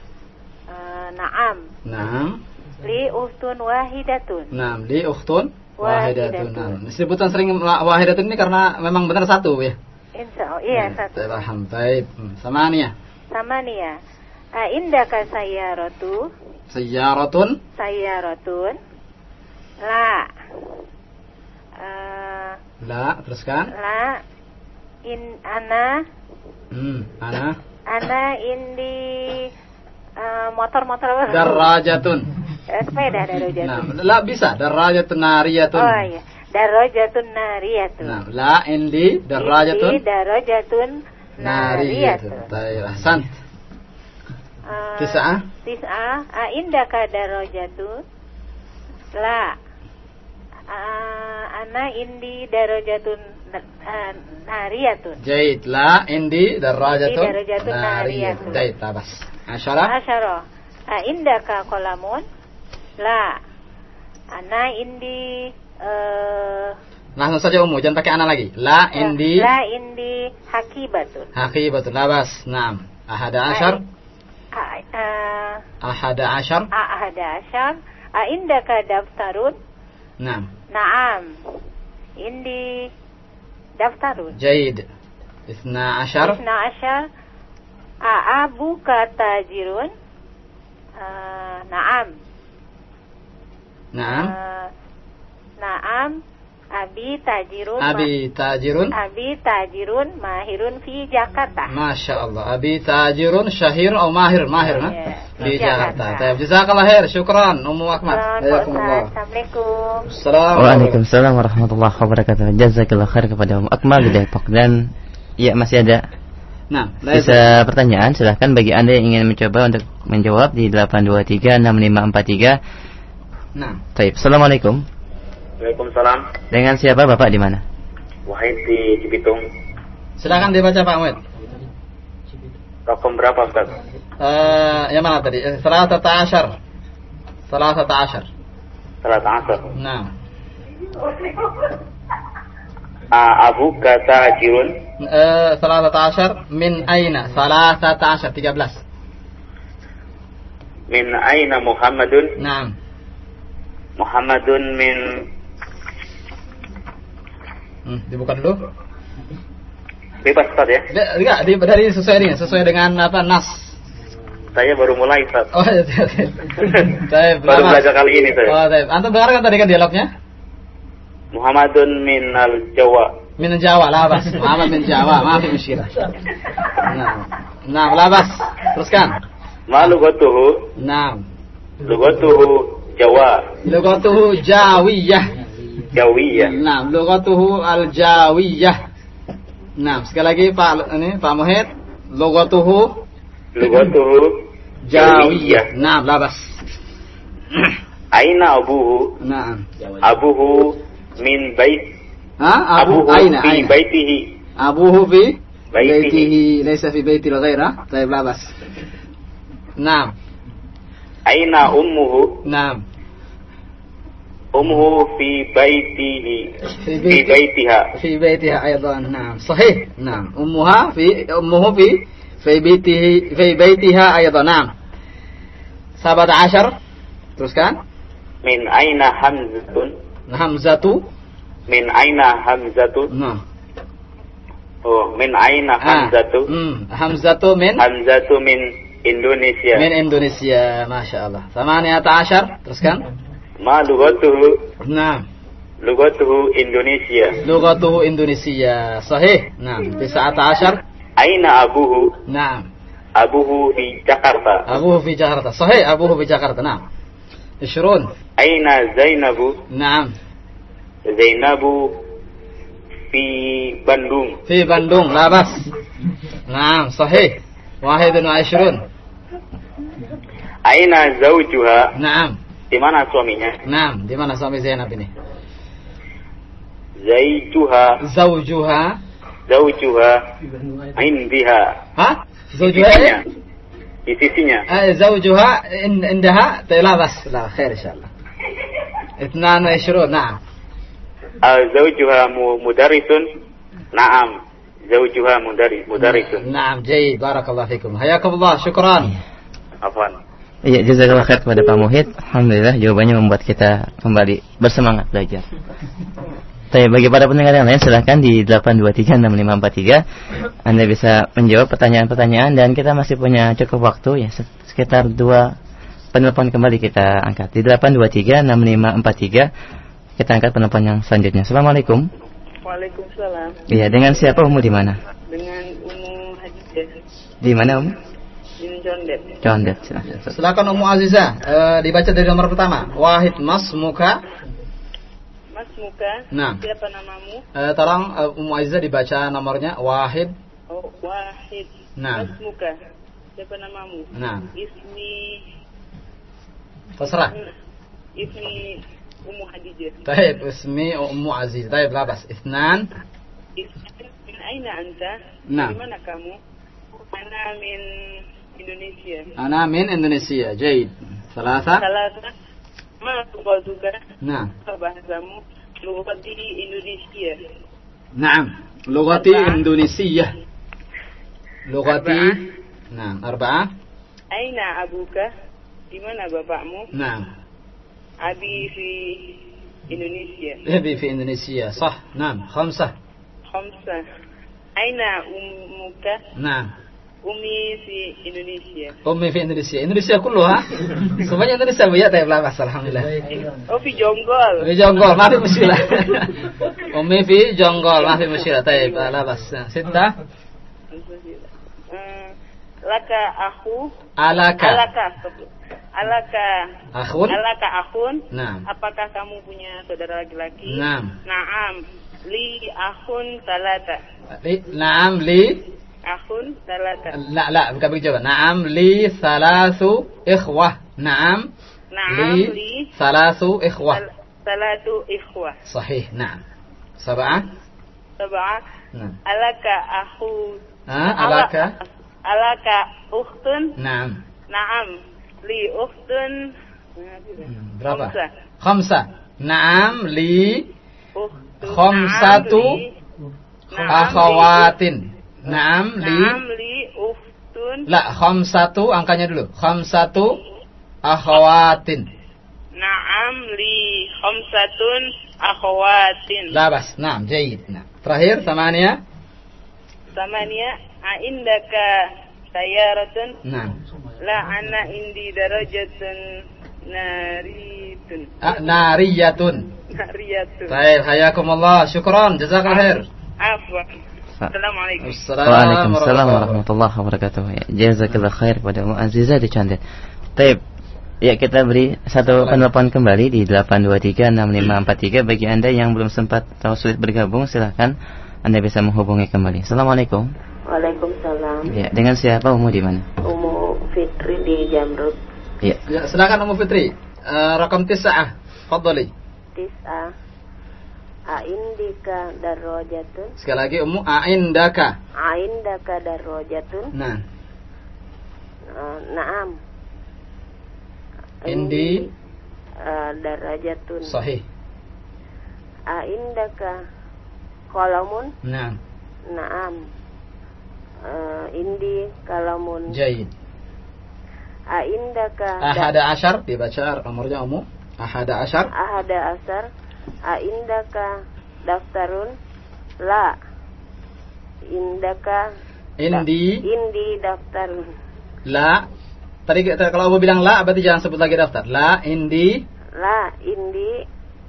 Uh, naam. Naam. Li uftun wahidatun. Naam, li uftun wahidatun. Naam. Sebutan sering wahidatun ini karena memang benar satu ya. Insya Allah, iya hmm, satu. Paham, baik. Samania. Samania. A indaka sayyaratu? Sayyaratun. Sayyaratun. La. Uh, La, teruskan. La. In ana. Hmm, ana. Ana indi uh, motor-motor. Darajatun. Sepeda darajatun. Nah, la bisa. Darajatun nariyatun. Oh iya. Darajatun nariyatun. Nah, la indi darajatun. Indi darajatun nariyatun. Baik, ahsan. Uh, Tis'ah. Tis'ah. A indaka darajatun. La. Uh, ana indi darajatun uh, nariyatun. Jaid. La indi darajatun nariyatun. nariyatun. Jaid, tabas. Asyara. Asyara. A indaka qalamun? La. Ana indi uh, langsung saja umum, jangan pakai ana lagi. La indi. La indi hakibatun. Hakibatun. Labas. Naam. Ahada asyar. Uh, Ahada asyar. Ahada asyar. A indaka daftarun? Naam. Naam. Indi daftarun. Jaid. Isna asyar. Isna asyar. A abuka tajirun? Uh, naam. Naam. Uh, naam. Abi tajirun. Abi tajirun. Abi tajirun mahirun fi Jakarta. Masya Allah. Abi tajirun syahir atau mahir mahir oh, yeah. Di Jakarta. Jakarta. Jazakallah khair. Syukran Ummu Akmal. Assalamualaikum. Waalaikumsalam warahmatullahi wabarakatuh. Jazakallah khair kepada Ummu Akmal di Depok. Dan ya masih ada Nah, bisa pertanyaan silahkan bagi Anda yang ingin mencoba untuk menjawab di delapan dua tiga enam lima empat tiga. Nah. Baik. Assalamualaikum. Waalaikumsalam. Dengan siapa Bapak di mana? Wahid di Cibitung. Silakan dibaca Pak Wahid. Rokam berapa Ustaz? Uh, yang mana tadi? Salasata ashar. Salasata ashar. Salasata ashar. Nah. Abu kata Jirun. Uh, salasata ashar min aina? Salasata ashar tiga belas. Min aina Muhammadun? Naam. Muhammadun min. Hmm, dibuka dulu. Bebas Ustaz ya? Enggak, dari sesuai dengan sesuai dengan apa nas. Saya baru mulai Ustaz. Oh iya. Saya baru belajar kali ini saya. Oh, saya. Antum dengarkan tadi kan dialognya? Muhammadun min al-Jawa. Min al-Jawa, lah bas. Muhammad min Jawa, maaf musykilah. Nah. Nah, lah bas. Teruskan. Ma lugatuhu? Naam. Lugatuhu Jawa. Lugatuhu Jawiyah. Jawiyah. Naam, lugatuhu al-Jawiyah. Nah, sekali lagi Pak ini Pak Muhid, lugatuhu lugatuhu Jawiyah. Nah, labas. Aina abuhu? Naam. Abuhu min bait. Ha? Abu abuhu aina fi aina. baitihi. Abuhu fi baitihi. baitihi, laysa fi baiti al-ghaira. Tayyib, labas. Naam. Aina ummuhu? Naam. أمه في بيته في, في بيتها في بيتها أيضا. نعم صحيح. نعم أمها في أمه في في بيته في بيتها أيضا. نعم. سبعة عشر. teruskan. من أين حمزة؟ حمزة. من أين حمزة؟ نعم. Oh, من أين حمزة؟ آه. حمزة من حمزة من إندونيسيا. من إندونيسيا. ما شاء الله. ثمانية عشر. teruskan. Ma lugatuhu? Naam. Lugatuhu Indonesia. Lugatuhu Indonesia. Sahih. Naam. Tis'ata ashar. Aina abuhu? Naam. Abuhu fi Jakarta. Abuhu fi Jakarta. Sahih. Abuhu fi Jakarta. Naam. Ishrun. Aina Zainabu? Naam. Zainabu fi Bandung. Fi Bandung. La bas. Naam. Sahih. Wahidun wa ishrun. Aina zawjuha? Naam. Di mana suaminya? Naam, di mana suami Zainab ini? Zaijuha. Zawjuha. Zawjuha. Indiha. Hah? Zawjuha? Di sisinya. Eh, zawjuha indaha. La bas. La khair insyaallah. اثنان وعشرون. نعم. زوجها مدرس. نعم. زوجها مدرس. مدرس. نعم جيد. بارك الله فيكم. حياكم الله. شكرا. Afwan. Iya, jazakallah khair kepada Pak Muhid. Alhamdulillah jawabannya membuat kita kembali bersemangat belajar. Tapi bagi para pendengar yang lain silahkan di delapan dua tiga enam lima empat tiga Anda bisa menjawab pertanyaan-pertanyaan dan kita masih punya cukup waktu ya, sekitar dua penelpon kembali kita angkat. Di delapan dua tiga enam lima empat tiga kita angkat penelpon yang selanjutnya. Assalamualaikum. Waalaikumsalam. Iya, dengan siapa Umu di mana? Dengan Umu Hadidah. Di mana Umu? Di Condet. Condet, silakan. Silakan Ummu Azizah, uh, dibaca dari nomor pertama. Wahid mas muka. Mas muka. Nah. Siapa namamu? Uh, tolong uh, Ummu Azizah dibaca nomornya. Wahid. Oh, Wahid. Nah. Mas muka. Siapa namamu? Nah. Ismi. Terserah. Ismi Ummu Hadijah. Baik, ismi Ummu Aziz. Baik, labas. Isnan. Isnan. Min aina anta? Nah. Di mana kamu? Ana min Indonesia. Ana min Indonesia. Jaid. Salasa. Salasa. Ma lughatuka? Nah. Bahasamu? Lughati Indonesia. Naam. Lughati Indonesia. Lughati. Nah, arba'ah. Aina abuka? Di mana bapakmu? Nah. Abi fi Indonesia. Abi fi Indonesia. Sah. Naam. Khamsah. Khamsah. Aina ummuka? Nah. Umi fi Indonesia. Umi fi Indonesia. Indonesia kulluha. Semuanya Indonesia Bu ya, tayyib lah, alhamdulillah. Oh, fi Jonggol. Fi Jonggol, ma fi mushkilah. Umi fi Jonggol, ma fi mushkilah, tayyib lah bas. Sittah. Laka aku. Alaka. Alaka. Alaka. Akhun. Alaka akhun. Naam. Apakah kamu punya saudara laki-laki? Naam. Naam. Li akhun salata. Li, naam li. Akhun salata. La la, bukan begitu. Naam li salasu ikhwah. Naam. Naam li, li salasu ikhwah. salatu ikhwah. Sahih. Naam. Sab'ah. Sab'ah. Naam. Alaka akhu. Ah, alaka. Alaka ukhtun. Naam. Naam. Li ukhtun. Berapa? Khamsa. Khamsa. Naam li khamsatu akhawatin. Naam li Naam li ukhtun. La, khamsatu angkanya dulu. Khamsatu akhawatin. Naam li khamsatun akhawatin. La bas. Naam, jayid. Nah. Terakhir samania. Samania aindaka sayaratun. Naam. La ana indi darajatun naritun. Ah, nariyatun. Nariyatun. Baik, hayakumullah. Syukran, jazakallahu khair. Afwan. Assalamualaikum. Waalaikumsalam warahmatullahi wabarakatuh. Ya, jazakallahu khair pada Mu'azzizah di Condet. Taib. Ya, kita beri satu penelpon kembali di delapan dua tiga enam lima empat tiga. Bagi Anda yang belum sempat atau sulit bergabung, silakan Anda bisa menghubungi kembali. Assalamualaikum. Waalaikumsalam. Ya, dengan siapa? Umu di mana? Umu Fitri di Jamrut. Ya. Ya, silakan Umu Fitri. Uh, rakam tis'ah. Fadhali. Tis'ah. Aindika darajatun. Sekali lagi Umu, aindaka. Aindaka darajatun. Nah. Uh, naam. Indi uh, darajatun. Sahih. Aindaka qalamun. Naam. Naam. Uh, indi kalamun. Jayid. Aindaka Ahada asyar dibaca nomornya Umu. Ahada asyar. Ahada asyar. Aindaka daftarun. La. Indaka Indi. Da, indi daftarun. La. Tadi kalau Abu bilang la, berarti jangan sebut lagi daftar. La, indi. La, indi.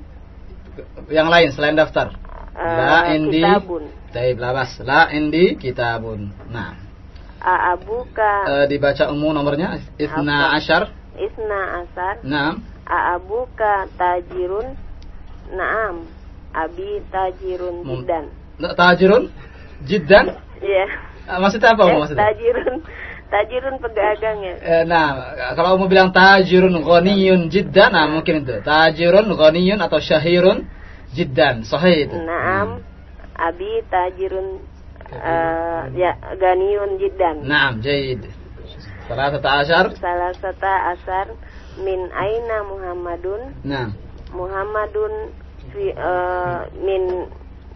Yang lain selain daftar. Uh, la, indi. Kitabun. Taib, labas. La, indi, kitabun. Nah. Aabuka. Uh, dibaca umum nomornya. Isna asyar. Isna asyar. Naam. Aabuka tajirun. Naam. Abi tajirun jiddan. Tajirun? Jiddan? Iya. Yeah. Maksudnya apa? Eh, maksudnya? Tajirun. Tajirun pedagang ya. Eh, nah, kalau mau bilang tajirun ghaniyun jiddan, nah mungkin itu. Tajirun ghaniyun atau syahirun jiddan. Sahih itu. Naam. Abi tajirun uh, ya ghaniyun jiddan. Naam, jayyid. Salasata asyar. Salasata asyar min aina Muhammadun. Naam. Muhammadun fi uh, min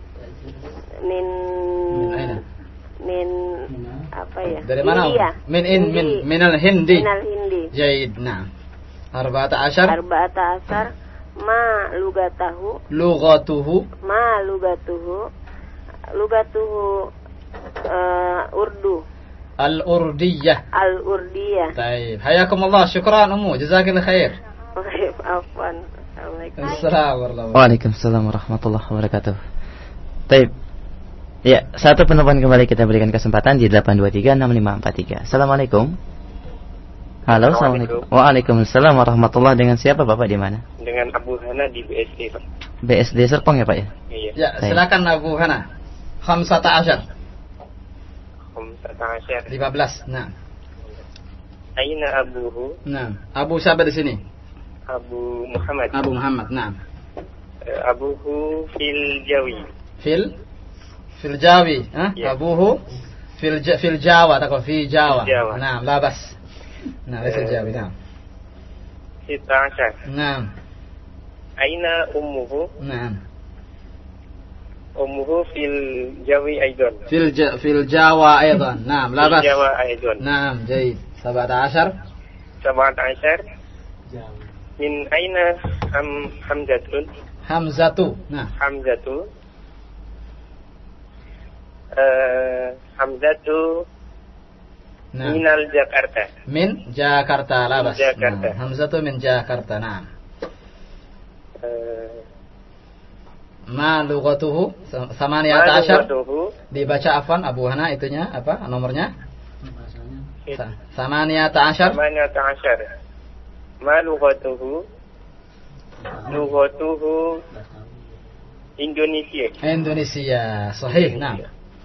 min min aina? Min apa ya? Dari mana? India. Min in Hindi. min minal hindi. Minal hindi. Jaid. Nah. Arba'ata asyar. Arba'ata asyar ma lugatahu. Lugatuhu. Ma lugatuhu. Lugatuhu uh, Urdu. Al-Urdiyah. Al-Urdiyah. Baik. Hayakumullah. Syukran Ummu. Jazakallahu khair. Afwan. Assalamualaikum. Waalaikumsalam warahmatullahi wabarakatuh. Baik. Ya, satu penelpon kembali kita berikan kesempatan di delapan dua tiga enam lima empat tiga. Assalamualaikum. Halo, assalamualaikum. Waalaikumsalam warahmatullahi. Dengan siapa Bapak di mana? Dengan Abu Hana di B S D, Pak. B S D Serpong ya Pak ya? Iya. Ya, silakan Abu Hana. Khamsata asyar. Khamsata asyar. lima belas. Nah. Aina abuhu? Nah, Abu siapa di sini? Abu Muhammad. Abu Muhammad. Nah. Uh, abuhu fil Jawi. Fil fil Jawi, ha? Yeah. Abuhu fil ja, fil Jawa atau fi Jawa. Jawa. Nah, labas. Nah, fil Jawi. Nah. Sita asyar. Nah. Aina ummuhu? Nah. Ummuhu fil Jawi aidan. Fil ja, fil Jawa aidan. Nah, labas. Fil Jawa aidan. Nah, jaid. Sabata asyar. Sabata asyar. Min aina ham hamzatun? Hamzatu. Nah. Hamzatu. Uh, Hamzatu nah. Minal Jakarta. Min Jakarta labas. Min Jakarta. Nah. Hamzatu min Jakarta. Nah. Uh, Ma lughatuhu samaniyata asyar. Dibaca afwan Abu Hana itunya apa nomornya? Samaniyata asyar. Samaniyata asyar. Ma lughatuhu? Lughatuhu Indonesia. Indonesia. Sahih. Nah.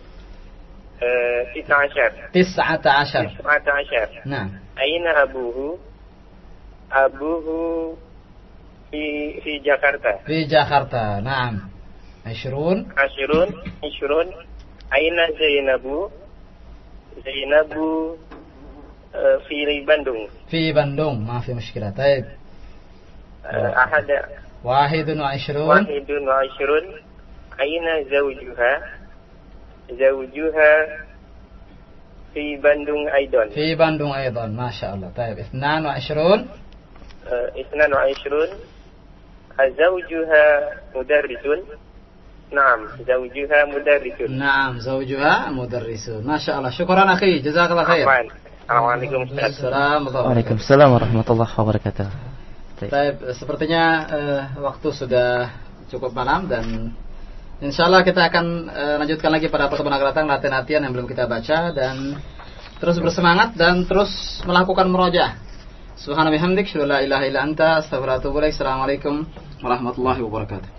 Tis'a asyar. Tis'ata asyar. Tis'ata asyar. Nah. Aina abuhu? Abuhu في في جاكرتا. في جاكرتا. نعم. عشرون. عشرون. عشرون. أين زينب؟ زينب في بندung. في بندung. ما في مشكلة. طيب. أحد. واحد وعشرون. واحد وعشرون. أين زوجها؟ زوجها في بندung أيضا. في بندung أيضا. ما شاء الله. طيب. اثنان وعشرون. اثنان وعشرون. زوجها مدرس. نعم زوجها مدرس. نعم زوجها مدرس. ما شاء الله. شكرا أخي. جزاك الله خير. Waalaikumsalam. Waalaikumsalam warahmatullahi wabarakatuh. Baik, sepertinya uh, waktu sudah cukup malam dan insyaallah kita akan uh, lanjutkan lagi pada pertemuan akan datang latihan-latihan yang belum kita baca dan terus bersemangat dan terus melakukan murojaah. Subhanallahi wa bihamdik, la ilaha illa anta, astaghfiruka wa atubu ilaik. Assalamualaikum warahmatullahi wabarakatuh.